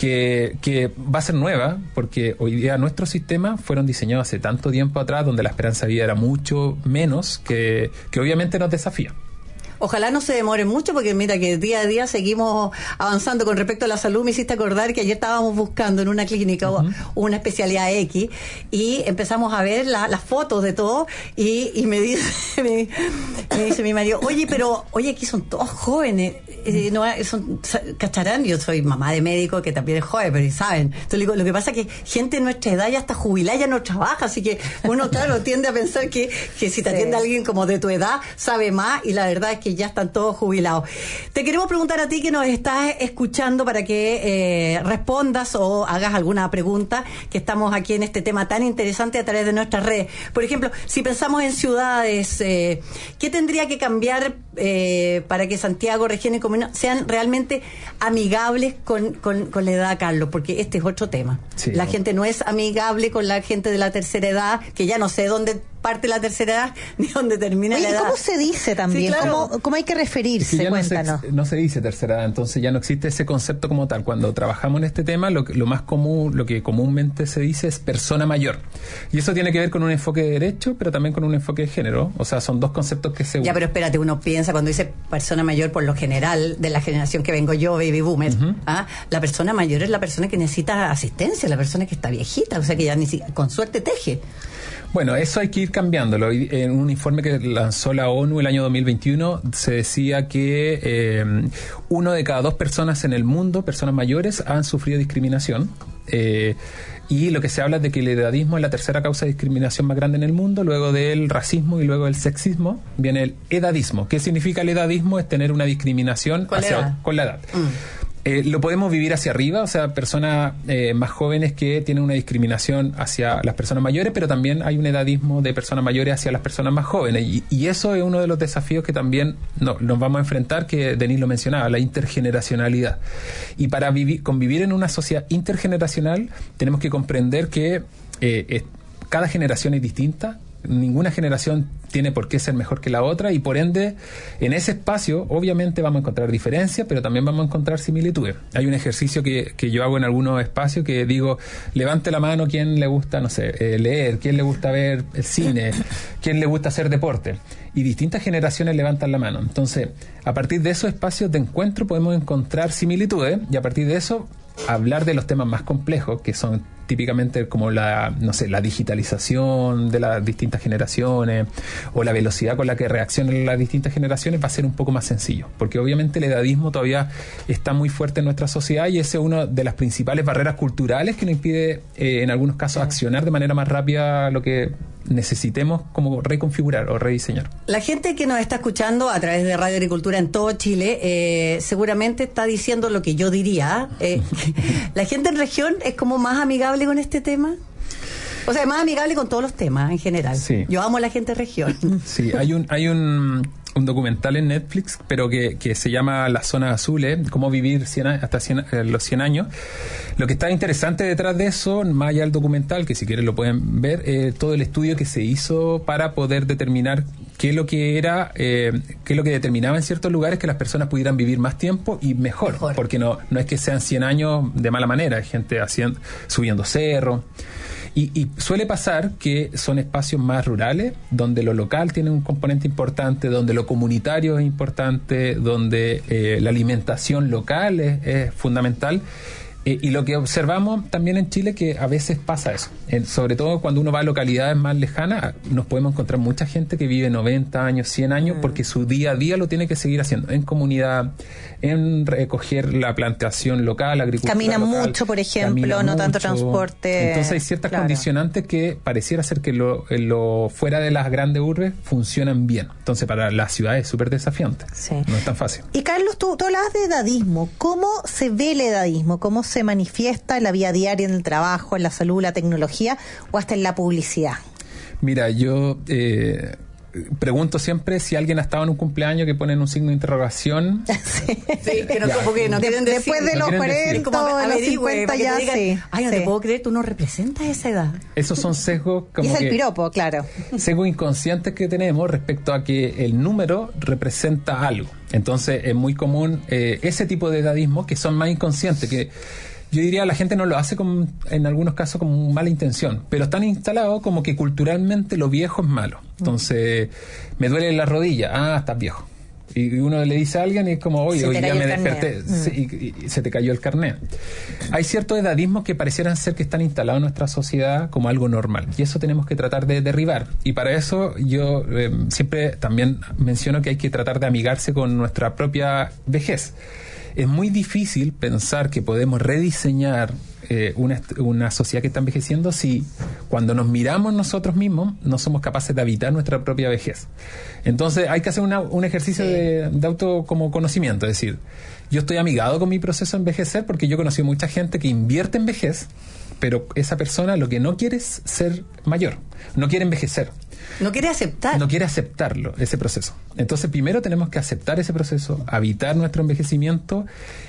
que, que va a ser nueva, porque hoy día nuestros sistemas fueron diseñados hace tanto tiempo atrás, donde la esperanza de vida era mucho menos, que, que obviamente nos desafía. Ojalá no se demore mucho, porque mira que día a día seguimos avanzando con respecto a la salud. Me hiciste acordar que ayer estábamos buscando en una clínica uh-huh. una especialidad X y empezamos a ver la, las fotos de todo y, y me dice me, me dice mi marido, oye, pero oye, aquí son todos jóvenes, eh, no son, cacharán, yo soy mamá de médico que también es joven, pero saben. Entonces digo, lo que pasa es que gente de nuestra edad ya está jubilada, ya no trabaja, así que uno, claro, tiende a pensar que, que si te sí. atiende alguien como de tu edad, sabe más, y la verdad es que ya están todos jubilados. Te queremos preguntar a ti que nos estás escuchando para que eh, respondas o hagas alguna pregunta, que estamos aquí en este tema tan interesante a través de nuestras redes. Por ejemplo, si pensamos en ciudades, eh, ¿qué tendría que cambiar eh, para que Santiago, región y comuna sean realmente amigables con, con, con la edad, Carlos? Porque este es otro tema. Sí, la no. gente no es amigable con la gente de la tercera edad, que ya no sé dónde parte la tercera edad ni dónde termina Oye, la edad. ¿Cómo se dice también? Sí, claro. ¿Cómo, ¿Cómo hay que referirse? Es que Cuéntanos. No se, no se dice tercera edad, entonces ya no existe ese concepto como tal. Cuando trabajamos en este tema, lo, lo más común, lo que comúnmente se dice es persona mayor. Y eso tiene que ver con un enfoque de derecho, pero también con un enfoque de género. O sea, son dos conceptos que se unen. Ya, pero espérate, uno piensa cuando dice persona mayor, por lo general, de la generación que vengo yo, baby boomer, uh-huh. ¿ah? La persona mayor es la persona que necesita asistencia, la persona que está viejita, o sea, que ya ni si, con suerte teje. Bueno, eso hay que ir cambiándolo. En un informe que lanzó la ONU el año dos mil veintiuno se decía que eh, uno de cada dos personas en el mundo, personas mayores, han sufrido discriminación. Eh, y lo que se habla es de que el edadismo es la tercera causa de discriminación más grande en el mundo. Luego del racismo y luego del sexismo viene el edadismo. ¿Qué significa el edadismo? Es tener una discriminación con hacia, la edad. Con la edad. Mm. Eh, lo podemos vivir hacia arriba, o sea, personas eh, más jóvenes que tienen una discriminación hacia las personas mayores, pero también hay un edadismo de personas mayores hacia las personas más jóvenes, y, y eso es uno de los desafíos que también no, nos vamos a enfrentar, que Denise lo mencionaba, la intergeneracionalidad. Y para vivir, convivir en una sociedad intergeneracional tenemos que comprender que eh, es, cada generación es distinta. Ninguna generación tiene por qué ser mejor que la otra, y por ende en ese espacio obviamente vamos a encontrar diferencias, pero también vamos a encontrar similitudes. Hay un ejercicio que, que yo hago en algunos espacios que digo, levante la mano quién le gusta, no sé, eh, leer, quién le gusta ver el cine, quién le gusta hacer deporte, y distintas generaciones levantan la mano. Entonces, a partir de esos espacios de encuentro podemos encontrar similitudes, y a partir de eso hablar de los temas más complejos, que son típicamente como la, no sé, la digitalización de las distintas generaciones o la velocidad con la que reaccionan las distintas generaciones, va a ser un poco más sencillo, porque obviamente el edadismo todavía está muy fuerte en nuestra sociedad, y ese es una de las principales barreras culturales que nos impide eh, en algunos casos accionar de manera más rápida lo que necesitemos como reconfigurar o rediseñar. La gente que nos está escuchando a través de Radio Agricultura en todo Chile eh, seguramente está diciendo lo que yo diría. Eh, la gente en región es como más amigable con este tema. O sea, más amigable con todos los temas en general. Sí. Yo amo a la gente de región. Sí, hay un hay un, un documental en Netflix, pero que, que se llama Las Zonas Azules, cómo vivir cien, hasta cien, eh, los cien años. Lo que está interesante detrás de eso, más allá del documental, que si quieren lo pueden ver, eh, todo el estudio que se hizo para poder determinar qué es lo que era, eh, qué es lo que determinaba en ciertos lugares que las personas pudieran vivir más tiempo y mejor, mejor. Porque no, no es que sean cien años de mala manera, hay gente haciendo, subiendo cerros. Y, y suele pasar que son espacios más rurales, donde lo local tiene un componente importante, donde lo comunitario es importante, donde eh, la alimentación local es, es fundamental. Eh, y lo que observamos también en Chile, que a veces pasa eso, eh, sobre todo cuando uno va a localidades más lejanas, nos podemos encontrar mucha gente que vive noventa años, cien años, mm. porque su día a día lo tiene que seguir haciendo en comunidad, en recoger la plantación local, agricultura camina local, mucho, por ejemplo, no mucho. Tanto transporte. Entonces hay ciertas claro. condicionantes que pareciera ser que lo, lo fuera de las grandes urbes funcionan bien. Entonces para las ciudades es súper desafiante. Sí. No es tan fácil. Y Carlos, tú, tú hablabas de edadismo. ¿Cómo se ve el edadismo? ¿Cómo se manifiesta en la vida diaria, en el trabajo, en la salud, la tecnología o hasta en la publicidad? Mira, yo eh, pregunto siempre si alguien ha estado en un cumpleaños que ponen un signo de interrogación. Sí, sí que no, como que no de, quieren decir. Después de los cuarenta, como a, a los cincuenta ya, digan, sí. Ay, no sí. te puedo creer, tú no representas esa edad. Esos son sesgos como y es el que, piropo, claro. Sesgos inconscientes que tenemos respecto a que el número representa algo. Entonces es muy común eh, ese tipo de edadismo que son más inconscientes, que yo diría la gente no lo hace con, en algunos casos con mala intención, pero están instalados como que culturalmente lo viejo es malo. Entonces, mm. me duele la rodilla, ah, estás viejo. Y uno le dice a alguien y es como, oye, hoy ya me desperté, mm. sí, y, y se te cayó el carnet. Hay ciertos edadismos que parecieran ser que están instalados en nuestra sociedad como algo normal, y eso tenemos que tratar de derribar. Y para eso yo eh, siempre también menciono que hay que tratar de amigarse con nuestra propia vejez. Es muy difícil pensar que podemos rediseñar eh, una, una sociedad que está envejeciendo si cuando nos miramos nosotros mismos no somos capaces de habitar nuestra propia vejez. Entonces hay que hacer una, un ejercicio sí. de, de auto como conocimiento, es decir, yo estoy amigado con mi proceso de envejecer porque yo he conocido mucha gente que invierte en vejez, pero esa persona lo que no quiere es ser mayor, no quiere envejecer. No quiere aceptar. No quiere aceptarlo, ese proceso. Entonces, primero tenemos que aceptar ese proceso, habitar nuestro envejecimiento,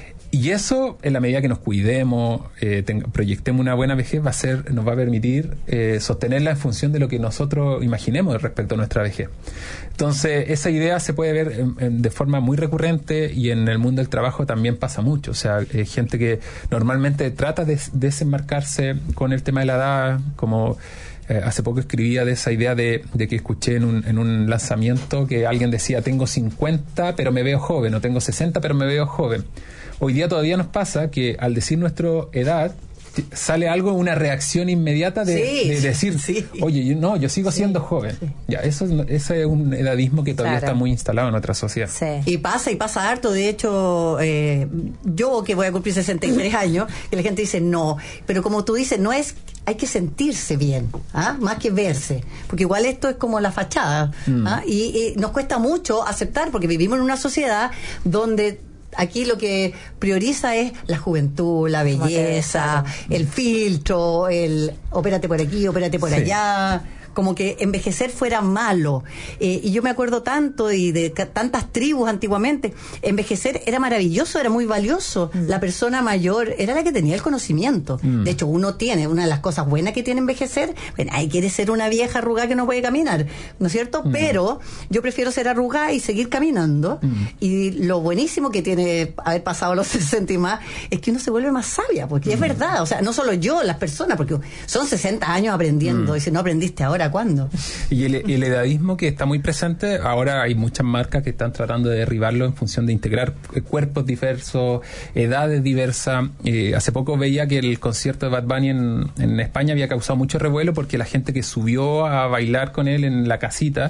y eso, en la medida que nos cuidemos, eh, ten, proyectemos una buena vejez, va a ser, nos va a permitir eh, sostenerla en función de lo que nosotros imaginemos respecto a nuestra vejez. Entonces, esa idea se puede ver en, en, de forma muy recurrente, y en el mundo del trabajo también pasa mucho. O sea, eh, gente que normalmente trata de desenmarcarse con el tema de la edad, como... Eh, hace poco escribía de esa idea de, de que escuché en un, en un lanzamiento que alguien decía, tengo cincuenta pero me veo joven, o tengo sesenta pero me veo joven. Hoy día todavía nos pasa que al decir nuestra edad sale algo, una reacción inmediata de, sí, de decir, sí. oye, yo, no, yo sigo siendo sí, joven. Sí. Ya, eso, eso es un edadismo que todavía claro. está muy instalado en nuestra sociedad. Sí. Y pasa, y pasa harto. De hecho, eh, yo que voy a cumplir sesenta y tres años, que la gente dice no, pero como tú dices, no es, hay que sentirse bien, ¿ah? Más que verse, porque igual esto es como la fachada, mm. ¿ah? y, y nos cuesta mucho aceptar, porque vivimos en una sociedad donde aquí lo que prioriza es la juventud, la belleza, el filtro, el opérate por aquí, opérate por sí. allá, como que envejecer fuera malo. Eh, y yo me acuerdo tanto y de ca- tantas tribus antiguamente, envejecer era maravilloso, era muy valioso. Mm. La persona mayor era la que tenía el conocimiento. Mm. De hecho, uno tiene, una de las cosas buenas que tiene envejecer, bueno, ahí quiere ser una vieja arrugada que no puede caminar, ¿no es cierto? Mm. Pero yo prefiero ser arrugada y seguir caminando. Mm. Y lo buenísimo que tiene haber pasado los sesenta y más es que uno se vuelve más sabia, porque mm. es verdad, o sea, no solo yo, las personas, porque son sesenta años aprendiendo, mm. y si no aprendiste ahora, ¿cuándo? Y el, el edadismo que está muy presente, ahora hay muchas marcas que están tratando de derribarlo en función de integrar cuerpos diversos, edades diversas. Eh, hace poco veía que el concierto de Bad Bunny en, en España había causado mucho revuelo porque la gente que subió a bailar con él en la casita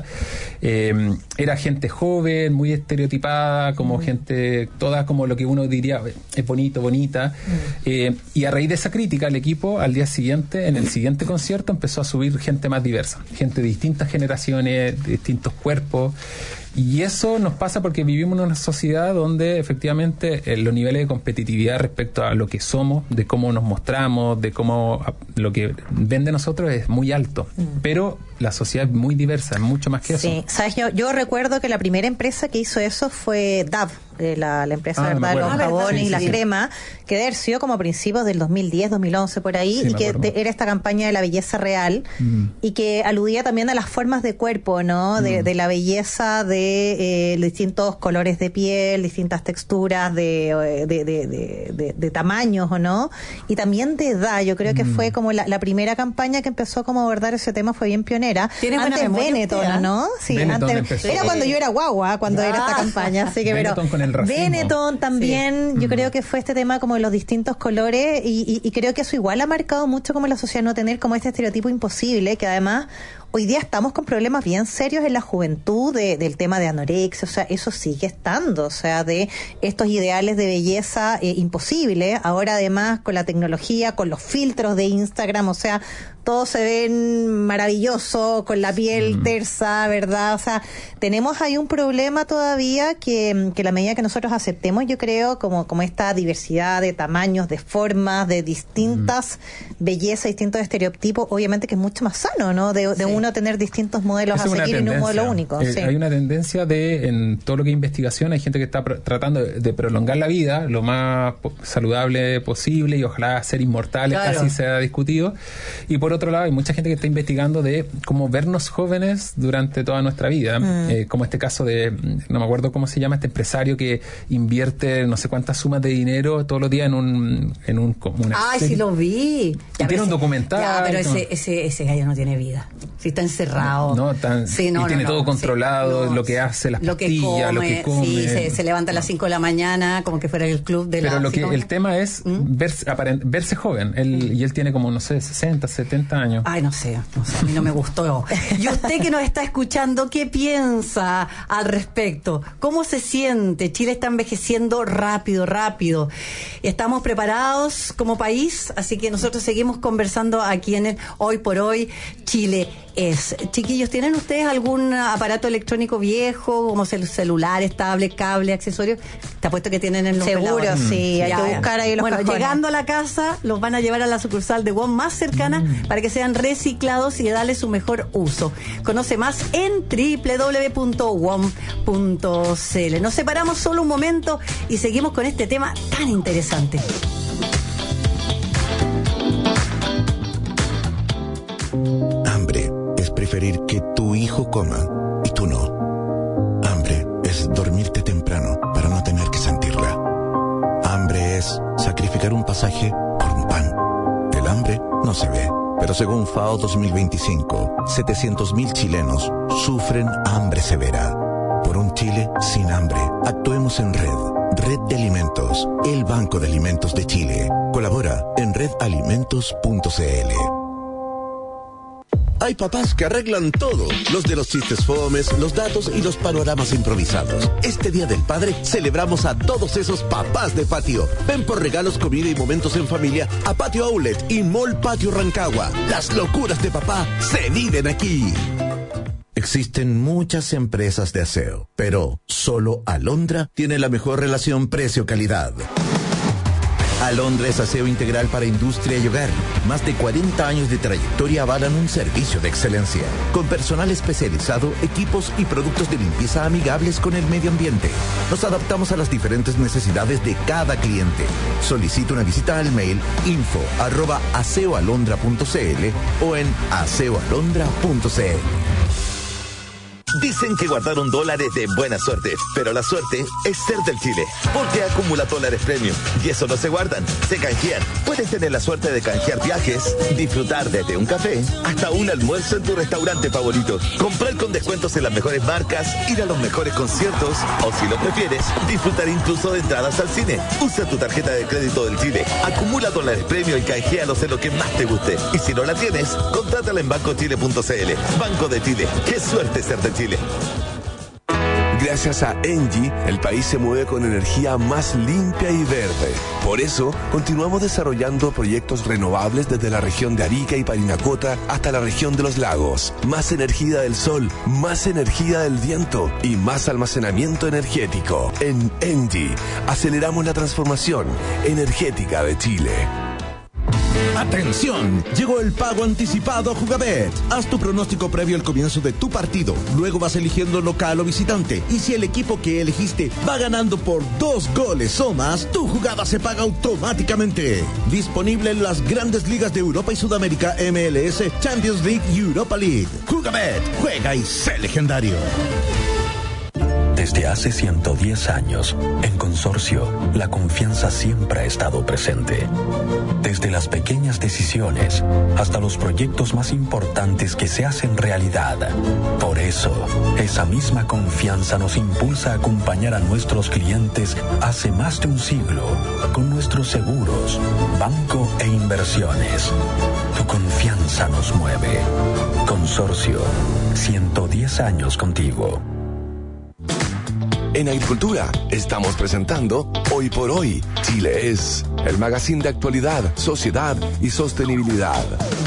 eh, era gente joven, muy estereotipada, como mm. gente, toda como lo que uno diría es bonito, bonita. Mm. Eh, y a raíz de esa crítica, el equipo al día siguiente, en el siguiente concierto, empezó a subir gente más diversa. Gente de distintas generaciones, de distintos cuerpos, y eso nos pasa porque vivimos en una sociedad donde efectivamente eh, los niveles de competitividad respecto a lo que somos, de cómo nos mostramos, de cómo a, lo que ven de nosotros es muy alto, mm. pero la sociedad es muy diversa, es mucho más que sí. eso. Sabes, yo, yo recuerdo que la primera empresa que hizo eso fue D A V, eh, la, la empresa ah, verdad, de los jabones sí, y sí, la sí. crema, que derció como a principios del dos mil diez, dos mil once por ahí, sí, y que te, era esta campaña de la belleza real, mm. y que aludía también a las formas de cuerpo, ¿no? De, mm. de la belleza de eh, distintos colores de piel, distintas texturas de, de, de, de, de, de tamaños, ¿o no? Y también de edad. Yo creo que mm. fue como la, la primera campaña que empezó como a abordar ese tema, fue bien pionera. Antes Benetton, ¿no? Sí, Benetton antes empezó. Era cuando yo era guagua, cuando ah. era esta campaña, así que Benetton pero con el racismo. Benetton también, sí. yo mm. creo que fue este tema como de los distintos colores y, y, y creo que eso igual ha marcado mucho como la sociedad no tener como este estereotipo imposible, que además hoy día estamos con problemas bien serios en la juventud de, del tema de anorexia, o sea, eso sigue estando, o sea, de estos ideales de belleza eh, imposibles, ahora además con la tecnología, con los filtros de Instagram, o sea, todos se ven maravillosos, con la piel mm. tersa, ¿verdad? O sea, tenemos ahí un problema todavía que, que a la medida que nosotros aceptemos, yo creo, como, como esta diversidad de tamaños, de formas, de distintas mm. bellezas, distintos estereotipos, obviamente que es mucho más sano, ¿no? De, de sí. uno tener distintos modelos es a seguir y no un modelo único. Eh, sí. Hay una tendencia de, en todo lo que es investigación, hay gente que está pr- tratando de, de prolongar la vida lo más po- saludable posible y ojalá ser inmortales, claro. casi se ha discutido. Y por por otro lado hay mucha gente que está investigando de cómo vernos jóvenes durante toda nuestra vida, mm. eh, como este caso de, no me acuerdo cómo se llama, este empresario que invierte no sé cuántas sumas de dinero todos los días en un... En un una Ay, serie. Sí lo vi. Ya, tiene un documental. Ya, pero ese, ese, ese gallo no tiene vida. Si está encerrado. No, tan, sí, no, y no, tiene no, todo no, controlado, sí, lo que hace, las lo pastillas, que come, lo que come. Sí, se, se levanta a las cinco de la mañana como que fuera el club de la... Pero lo que, el tema es ¿Mm? verse, aparent, verse joven. Él, y él tiene como, no sé, sesenta, setenta años. Ay, no sé, no sé, a mí no me gustó. Y usted que nos está escuchando, ¿qué piensa al respecto? ¿Cómo se siente? Chile está envejeciendo rápido, rápido. Estamos preparados como país, así que nosotros seguimos conversando aquí en el Hoy por Hoy Chile es. Chiquillos, ¿tienen ustedes algún aparato electrónico viejo, como cel celulares, tablets, cable, accesorios? Te apuesto que tienen en los Seguro, pelados. Sí, hay ya, que buscar ahí los Bueno, cajones. Llegando a la casa, los van a llevar a la sucursal de W O M más cercana mm. para que sean reciclados y darle su mejor uso. Conoce más en doble u doble u doble u punto w o m punto c l. Nos separamos solo un momento y seguimos con este tema tan interesante. Hambre es preferir que tu hijo coma y tú no. Hambre es dormirte temprano para no tener que sentirla. Hambre es sacrificar un pasaje por un pan. El hambre no se ve, pero según FAO dos mil veinticinco, setecientos mil chilenos sufren hambre severa. Por un Chile sin hambre, actuemos en red. Red de Alimentos, el Banco de Alimentos de Chile. Colabora en red alimentos punto c l. Hay papás que arreglan todo, los de los chistes fomes, los datos y los panoramas improvisados. Este Día del Padre celebramos a todos esos papás de patio. Ven por regalos, comida y momentos en familia a Patio Outlet y Mall Patio Rancagua. Las locuras de papá se viven aquí. Existen muchas empresas de aseo, pero solo Alondra tiene la mejor relación precio-calidad. Alondra es aseo integral para industria y hogar. Más de cuarenta años de trayectoria avalan un servicio de excelencia. Con personal especializado, equipos y productos de limpieza amigables con el medio ambiente. Nos adaptamos a las diferentes necesidades de cada cliente. Solicita una visita al mail info arroba aseoalondra punto c l o en aseoalondra punto c l. Dicen que guardaron dólares de buena suerte, pero la suerte es ser del Chile, porque acumula dólares premium y eso no se guardan, se canjean. Puedes tener la suerte de canjear viajes, disfrutar desde un café hasta un almuerzo en tu restaurante favorito, comprar con descuentos en las mejores marcas, ir a los mejores conciertos o, si lo prefieres, disfrutar incluso de entradas al cine. Usa tu tarjeta de crédito del Chile, acumula dólares premium y canjealos en lo que más te guste. Y si no la tienes, contrátala en banco chile punto c l. Banco de Chile, qué suerte ser de Chile. Gracias a Engie, el país se mueve con energía más limpia y verde. Por eso, continuamos desarrollando proyectos renovables desde la región de Arica y Parinacota hasta la región de los lagos. Más energía del sol, más energía del viento y más almacenamiento energético. En Engie, aceleramos la transformación energética de Chile. ¡Atención! Llegó el pago anticipado a Jugabet. Haz tu pronóstico previo al comienzo de tu partido. Luego vas eligiendo local o visitante. Y si el equipo que elegiste va ganando por dos goles o más, tu jugada se paga automáticamente. Disponible en las grandes ligas de Europa y Sudamérica, M L S, Champions League y Europa League. Jugabet, juega y sé legendario. Desde hace ciento diez años, en Consorcio, la confianza siempre ha estado presente. Desde las pequeñas decisiones hasta los proyectos más importantes que se hacen realidad. Por eso, esa misma confianza nos impulsa a acompañar a nuestros clientes hace más de un siglo con nuestros seguros, banco e inversiones. Tu confianza nos mueve. Consorcio, ciento diez años contigo. En Agricultura estamos presentando Hoy por Hoy Chile es, el magazine de actualidad, sociedad y sostenibilidad.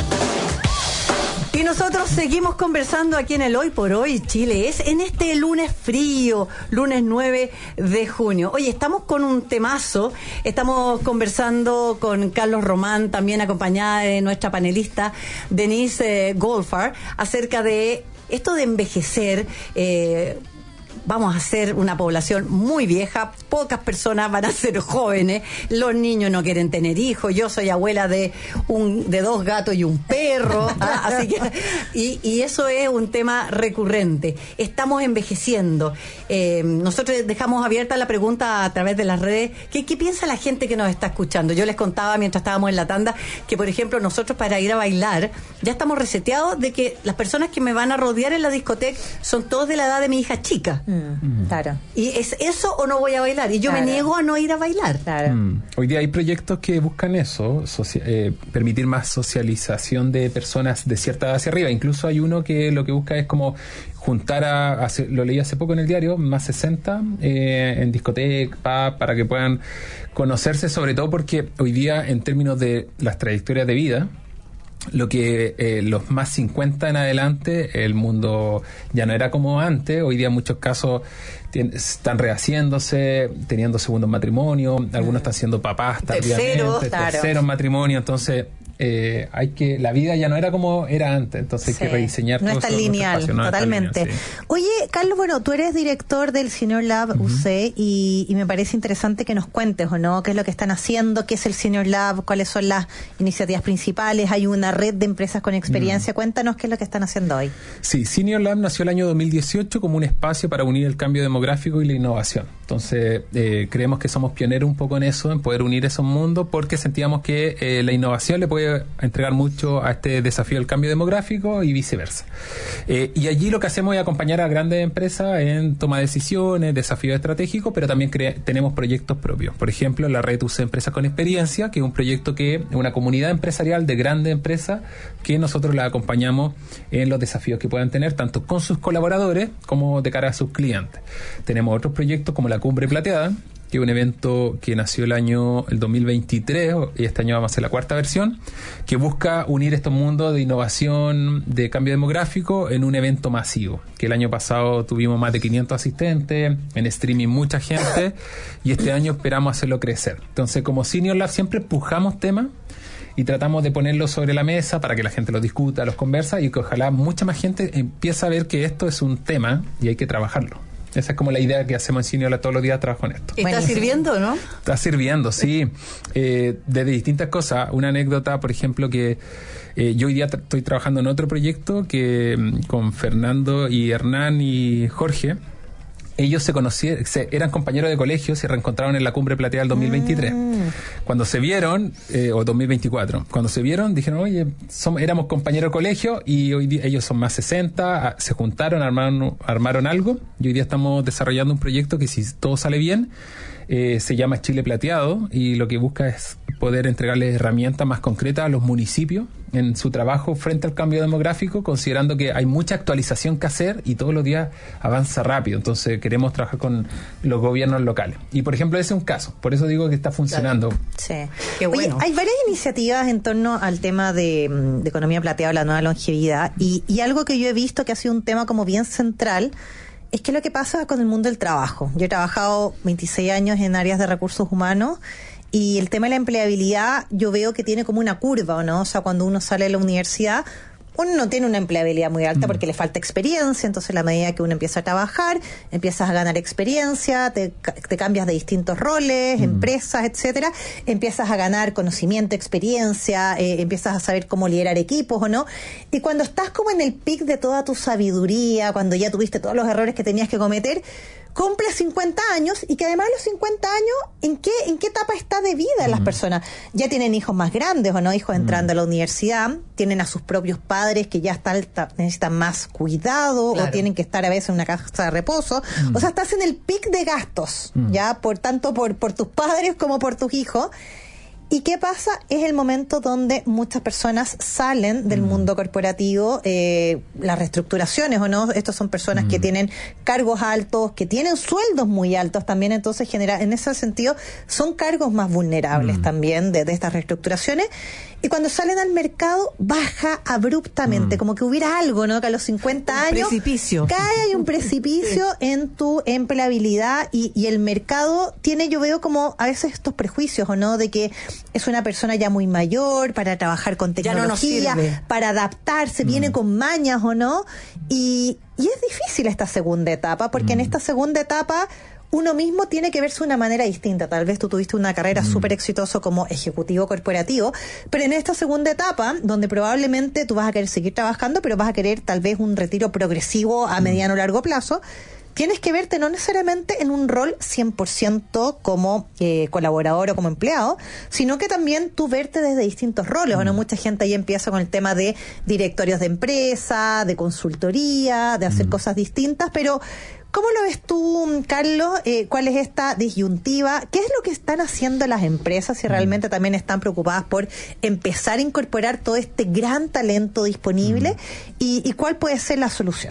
Y nosotros seguimos conversando aquí en el Hoy por Hoy Chile es, en este lunes frío, lunes nueve de junio. Oye, estamos con un temazo, estamos conversando con Carlos Román, también acompañada de nuestra panelista Denise eh, Goldfarb, acerca de esto de envejecer, eh, vamos a ser una población muy vieja, pocas personas van a ser jóvenes, los niños no quieren tener hijos, yo soy abuela de un de dos gatos y un perro, ¿ah? Así que y, y eso es un tema recurrente. Estamos envejeciendo. Eh, nosotros dejamos abierta la pregunta a través de las redes. ¿Qué, ¿Qué piensa la gente que nos está escuchando? Yo les contaba mientras estábamos en la tanda que, por ejemplo, nosotros para ir a bailar ya estamos reseteados de que las personas que me van a rodear en la discoteca son todos de la edad de mi hija chica. Mm, claro. ¿Y es eso o no voy a bailar? Y yo claro. me niego a no ir a bailar. Claro. Mm. Hoy día hay proyectos que buscan eso, socia- eh, permitir más socialización de personas de cierta edad hacia arriba. Incluso hay uno que lo que busca es como juntar a, a lo leí hace poco en el diario, más sesenta eh, en discoteca, pub, para que puedan conocerse, sobre todo porque hoy día en términos de las trayectorias de vida, lo que eh, los más cincuenta en adelante, el mundo ya no era como antes. Hoy día en muchos casos tien, están rehaciéndose, teniendo segundo matrimonio, algunos mm. están siendo papás tardíamente, tercero, claro. tercero matrimonio, entonces eh, hay que la vida ya no era como era antes, entonces sí. hay que rediseñar no todo es tan eso, lineal, espacio, no totalmente. Es tan lineal, sí. Oye, Carlos, bueno, tú eres director del Senior Lab uh-huh. U C y, y me parece interesante que nos cuentes, ¿o no? ¿Qué es lo que están haciendo? ¿Qué es el Senior Lab? ¿Cuáles son las iniciativas principales? ¿Hay una red de empresas con experiencia? Uh-huh. Cuéntanos qué es lo que están haciendo hoy. Sí, Senior Lab nació el año dos mil dieciocho como un espacio para unir el cambio demográfico y la innovación. Entonces, eh, creemos que somos pioneros un poco en eso, en poder unir esos mundos, porque sentíamos que eh, la innovación le puede entregar mucho a este desafío del cambio demográfico y viceversa. Eh, y allí lo que hacemos es acompañar a grandes empresas en toma de decisiones, desafíos estratégicos, pero también crea- tenemos proyectos propios. Por ejemplo, la red U C Empresas con Experiencia, que es un proyecto que es una comunidad empresarial de grandes empresas que nosotros la acompañamos en los desafíos que puedan tener, tanto con sus colaboradores como de cara a sus clientes. Tenemos otros proyectos como la Cumbre Plateada, que es un evento que nació el año el dos mil veintitrés y este año vamos a hacer la cuarta versión, que busca unir estos mundos de innovación, de cambio demográfico en un evento masivo, que el año pasado tuvimos más de quinientos asistentes, en streaming mucha gente, y este año esperamos hacerlo crecer. Entonces, como Senior Lab siempre empujamos temas y tratamos de ponerlos sobre la mesa para que la gente los discuta, los conversa y que ojalá mucha más gente empiece a ver que esto es un tema y hay que trabajarlo. Esa es como la idea que hacemos en Senior Lab, todos los días trabajo en esto. ¿Está bueno, sirviendo, no? Está sirviendo, sí. Eh, desde distintas cosas. Una anécdota, por ejemplo, que eh, yo hoy día tra- estoy trabajando en otro proyecto que con Fernando y Hernán y Jorge. Ellos se conocieron, se, eran compañeros de colegio, se reencontraron en la Cumbre Plateada del dos mil veintitrés. Mm. Cuando se vieron, eh, o dos mil veinticuatro, cuando se vieron, dijeron, oye, somos, éramos compañeros de colegio y hoy día ellos son más sesenta, a, se juntaron, armaron, armaron algo y hoy día estamos desarrollando un proyecto que si todo sale bien, eh, se llama Chile Plateado y lo que busca es poder entregarles herramientas más concretas a los municipios en su trabajo frente al cambio demográfico, considerando que hay mucha actualización que hacer y todos los días avanza rápido. Entonces queremos trabajar con los gobiernos locales. Y por ejemplo, ese es un caso. Por eso digo que está funcionando. Claro. Sí. Qué bueno. Oye, hay varias iniciativas en torno al tema de, de economía plateada, la nueva longevidad, y, y algo que yo he visto que ha sido un tema como bien central es que lo que pasa con el mundo del trabajo. Yo he trabajado veintiséis años en áreas de recursos humanos y el tema de la empleabilidad yo veo que tiene como una curva, ¿no? O sea, cuando uno sale de la universidad, uno no tiene una empleabilidad muy alta porque le falta experiencia, entonces a la medida que uno empieza a trabajar, empiezas a ganar experiencia, te, te cambias de distintos roles, mm. empresas, etcétera, empiezas a ganar conocimiento, experiencia, eh, empiezas a saber cómo liderar equipos o no, y cuando estás como en el pic de toda tu sabiduría, cuando ya tuviste todos los errores que tenías que cometer, cumples cincuenta años y que además los cincuenta años, ¿en qué en qué etapa está de vida mm. las personas? Ya tienen hijos más grandes o no, hijos entrando mm. a la universidad, tienen a sus propios padres que ya están, necesitan más cuidado claro. o tienen que estar a veces en una casa de reposo. Mm. O sea, estás en el pic de gastos, mm. ya por tanto por, por tus padres como por tus hijos. ¿Y qué pasa? Es el momento donde muchas personas salen del mm. mundo corporativo, eh, las reestructuraciones, ¿o no? Estos son personas mm. que tienen cargos altos, que tienen sueldos muy altos también, entonces genera, en ese sentido son cargos más vulnerables mm. también de, de estas reestructuraciones. Y cuando salen al mercado, baja abruptamente, mm. como que hubiera algo, ¿no? Que a los cincuenta un años precipicio. cae hay un precipicio sí. en tu empleabilidad y, y el mercado tiene, yo veo como a veces estos prejuicios, ¿o no? De que es una persona ya muy mayor para trabajar con tecnología, no para adaptarse, mm. viene con mañas, ¿o no? Y Y es difícil esta segunda etapa, porque mm. en esta segunda etapa uno mismo tiene que verse de una manera distinta. Tal vez tú tuviste una carrera mm. súper exitosa como ejecutivo corporativo, pero en esta segunda etapa, donde probablemente tú vas a querer seguir trabajando, pero vas a querer tal vez un retiro progresivo a mediano o largo plazo, tienes que verte no necesariamente en un rol cien por ciento como eh, colaborador o como empleado, sino que también tú verte desde distintos roles. Mm. Bueno, mucha gente ahí empieza con el tema de directorios de empresa, de consultoría, de hacer mm. cosas distintas, pero ¿cómo lo ves tú, Carlos? Eh, ¿Cuál es esta disyuntiva? ¿Qué es lo que están haciendo las empresas si realmente también están preocupadas por empezar a incorporar todo este gran talento disponible? Mm. ¿Y, y cuál puede ser la solución?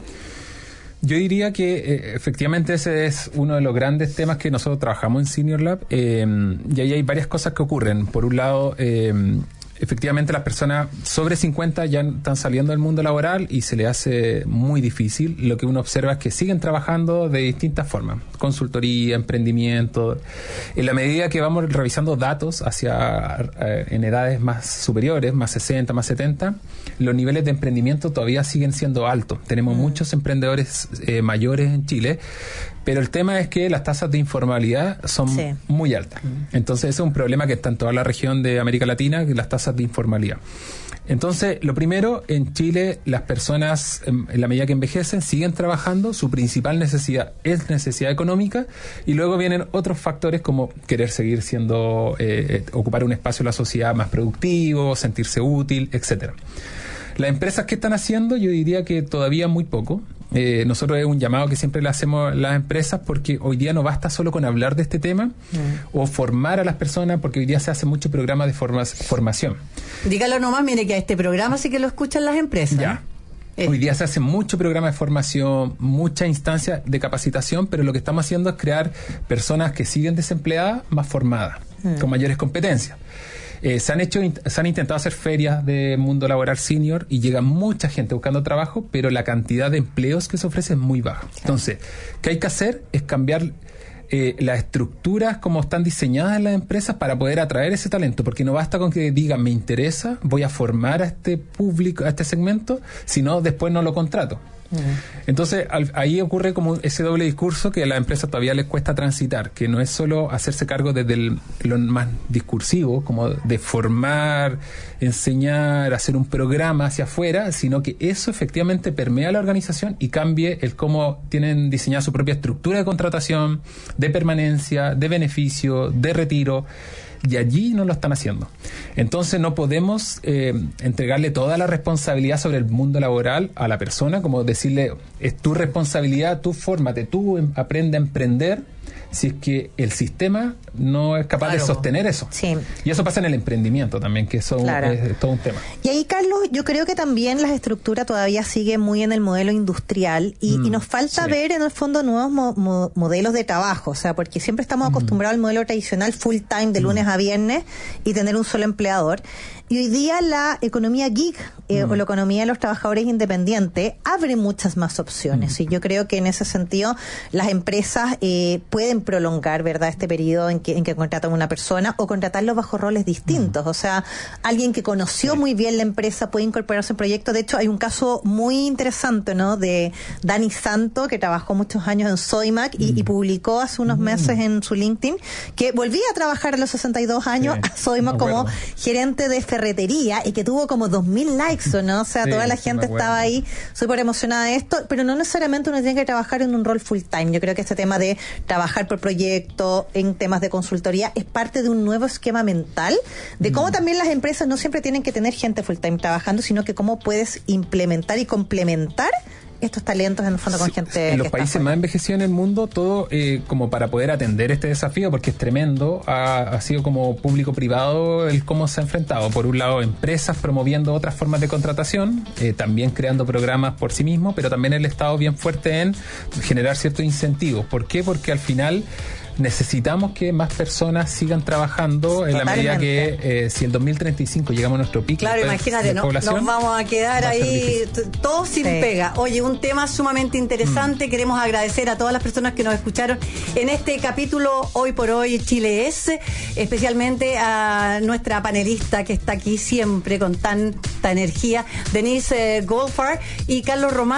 Yo diría que eh, efectivamente ese es uno de los grandes temas que nosotros trabajamos en Senior Lab, eh, y ahí hay varias cosas que ocurren. Por un lado, eh, efectivamente las personas sobre cincuenta ya están saliendo del mundo laboral y se les hace muy difícil. Lo que uno observa es que siguen trabajando de distintas formas, consultoría, emprendimiento. En la medida que vamos revisando datos hacia eh, en edades más superiores, más sesenta, más setenta, los niveles de emprendimiento todavía siguen siendo altos. Tenemos mm. muchos emprendedores eh, mayores en Chile, pero el tema es que las tasas de informalidad son sí. muy altas. Entonces ese es un problema que está en toda la región de América Latina, que las tasas de informalidad. Entonces, lo primero, en Chile las personas, en, en la medida que envejecen, siguen trabajando, su principal necesidad es necesidad económica, y luego vienen otros factores como querer seguir siendo, eh, ocupar un espacio en la sociedad más productivo, sentirse útil, etcétera. Las empresas, ¿qué están haciendo? Yo diría que todavía muy poco. Eh, nosotros es un llamado que siempre le hacemos a las empresas, porque hoy día no basta solo con hablar de este tema mm. o formar a las personas, porque hoy día se hace mucho programa de formas, formación. Dígalo nomás, mire que a este programa sí que lo escuchan las empresas. Ya. Eh. Hoy día se hace mucho programa de formación, mucha instancia de capacitación, pero lo que estamos haciendo es crear personas que siguen desempleadas más formadas, mm. con mayores competencias. Eh, se han hecho, se han intentado hacer ferias de mundo laboral senior y llega mucha gente buscando trabajo, pero la cantidad de empleos que se ofrece es muy baja. Claro. Entonces, ¿qué hay que hacer? Es cambiar eh, las estructuras como están diseñadas en las empresas para poder atraer ese talento, porque no basta con que digan, me interesa, voy a formar a este público, a este segmento, sino después no lo contrato. Entonces al, ahí ocurre como ese doble discurso que a la empresa todavía les cuesta transitar, que no es solo hacerse cargo desde el, lo más discursivo, como de formar, enseñar, hacer un programa hacia afuera, sino que eso efectivamente permea la organización y cambie el cómo tienen diseñada su propia estructura de contratación, de permanencia, de beneficio, de retiro. Y allí no lo están haciendo. Entonces no podemos eh, entregarle toda la responsabilidad sobre el mundo laboral a la persona, como decirle, es tu responsabilidad, tú fórmate, tú em, aprende a emprender, si es que el sistema no es capaz claro. de sostener eso. Sí. Y eso pasa en el emprendimiento también, que eso claro. es, es todo un tema. Y ahí, Carlos, yo creo que también la estructura todavía sigue muy en el modelo industrial y, mm, y nos falta sí. ver en el fondo nuevos mo- mo- modelos de trabajo, o sea, porque siempre estamos mm. acostumbrados al modelo tradicional full time de lunes mm. a viernes y tener un solo empleador. Y hoy día la economía gig eh, mm. o la economía de los trabajadores independientes abre muchas más opciones. Mm. Y yo creo que en ese sentido las empresas eh, pueden prolongar, ¿verdad?, este periodo en que, en que contratan a una persona o contratarlo bajo roles distintos. Mm. O sea, alguien que conoció sí. muy bien la empresa puede incorporarse al proyecto. De hecho, hay un caso muy interesante, ¿no?, de Dani Santo, que trabajó muchos años en Sodimac y, mm. y publicó hace unos mm. meses en su LinkedIn que volvía a trabajar a los sesenta y dos años sí. a Sodimac como gerente de ferretería y que tuvo como dos mil likes, ¿no? O sea, sí, toda la gente estaba ahí súper emocionada de esto, pero no necesariamente uno tiene que trabajar en un rol full time. Yo creo que este tema de trabajar por proyecto, en temas de consultoría, es parte de un nuevo esquema mental de cómo mm. también las empresas no siempre tienen que tener gente full time trabajando, sino que cómo puedes implementar y complementar estos talentos en el fondo con sí, gente en los países más envejecidos en el mundo, todo eh, como para poder atender este desafío, porque es tremendo, ha, ha sido como público-privado el cómo se ha enfrentado. Por un lado, empresas promoviendo otras formas de contratación, eh, también creando programas por sí mismos, pero también el Estado bien fuerte en generar ciertos incentivos. ¿Por qué? Porque al final necesitamos que más personas sigan trabajando en Totalmente. La medida que eh, si en dos mil treinta y cinco llegamos a nuestro pico claro, de, imagínate, de no, población, nos vamos a quedar a ahí todos sin sí. pega. Oye, un tema sumamente interesante. Mm. Queremos agradecer a todas las personas que nos escucharon en este capítulo Hoy por Hoy Chile es, especialmente a nuestra panelista que está aquí siempre con tanta energía, Denise eh, Goldfarb y Carlos Román.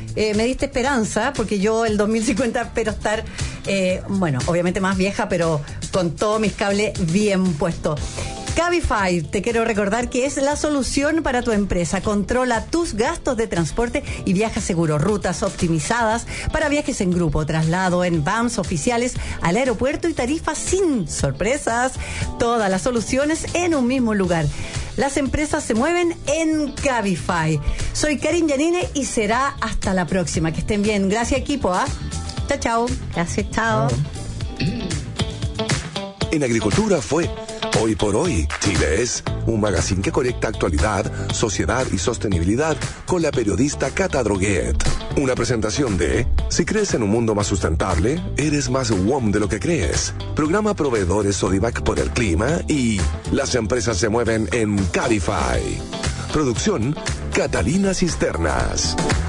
eh, me diste esperanza, porque yo el dos mil cincuenta espero estar, eh, bueno, obviamente más vieja, pero con todos mis cables bien puestos. Cabify, te quiero recordar que es la solución para tu empresa. Controla tus gastos de transporte y viaja seguro. Rutas optimizadas para viajes en grupo, traslado en vans oficiales al aeropuerto y tarifas sin sorpresas. Todas las soluciones en un mismo lugar. Las empresas se mueven en Cabify. Soy Karin Yanine y será hasta la próxima. Que estén bien. Gracias, equipo. ¿ah? Chao, chao. Gracias, chao. En agricultura fue Hoy por Hoy. Chile es un magazine que conecta actualidad, sociedad y sostenibilidad con la periodista Cata Droguet. Una presentación de Si crees en un mundo más sustentable, eres más W O M de lo que crees. Programa Proveedores Sodimac por el clima y las empresas se mueven en Cabify. Producción Catalina Cisternas.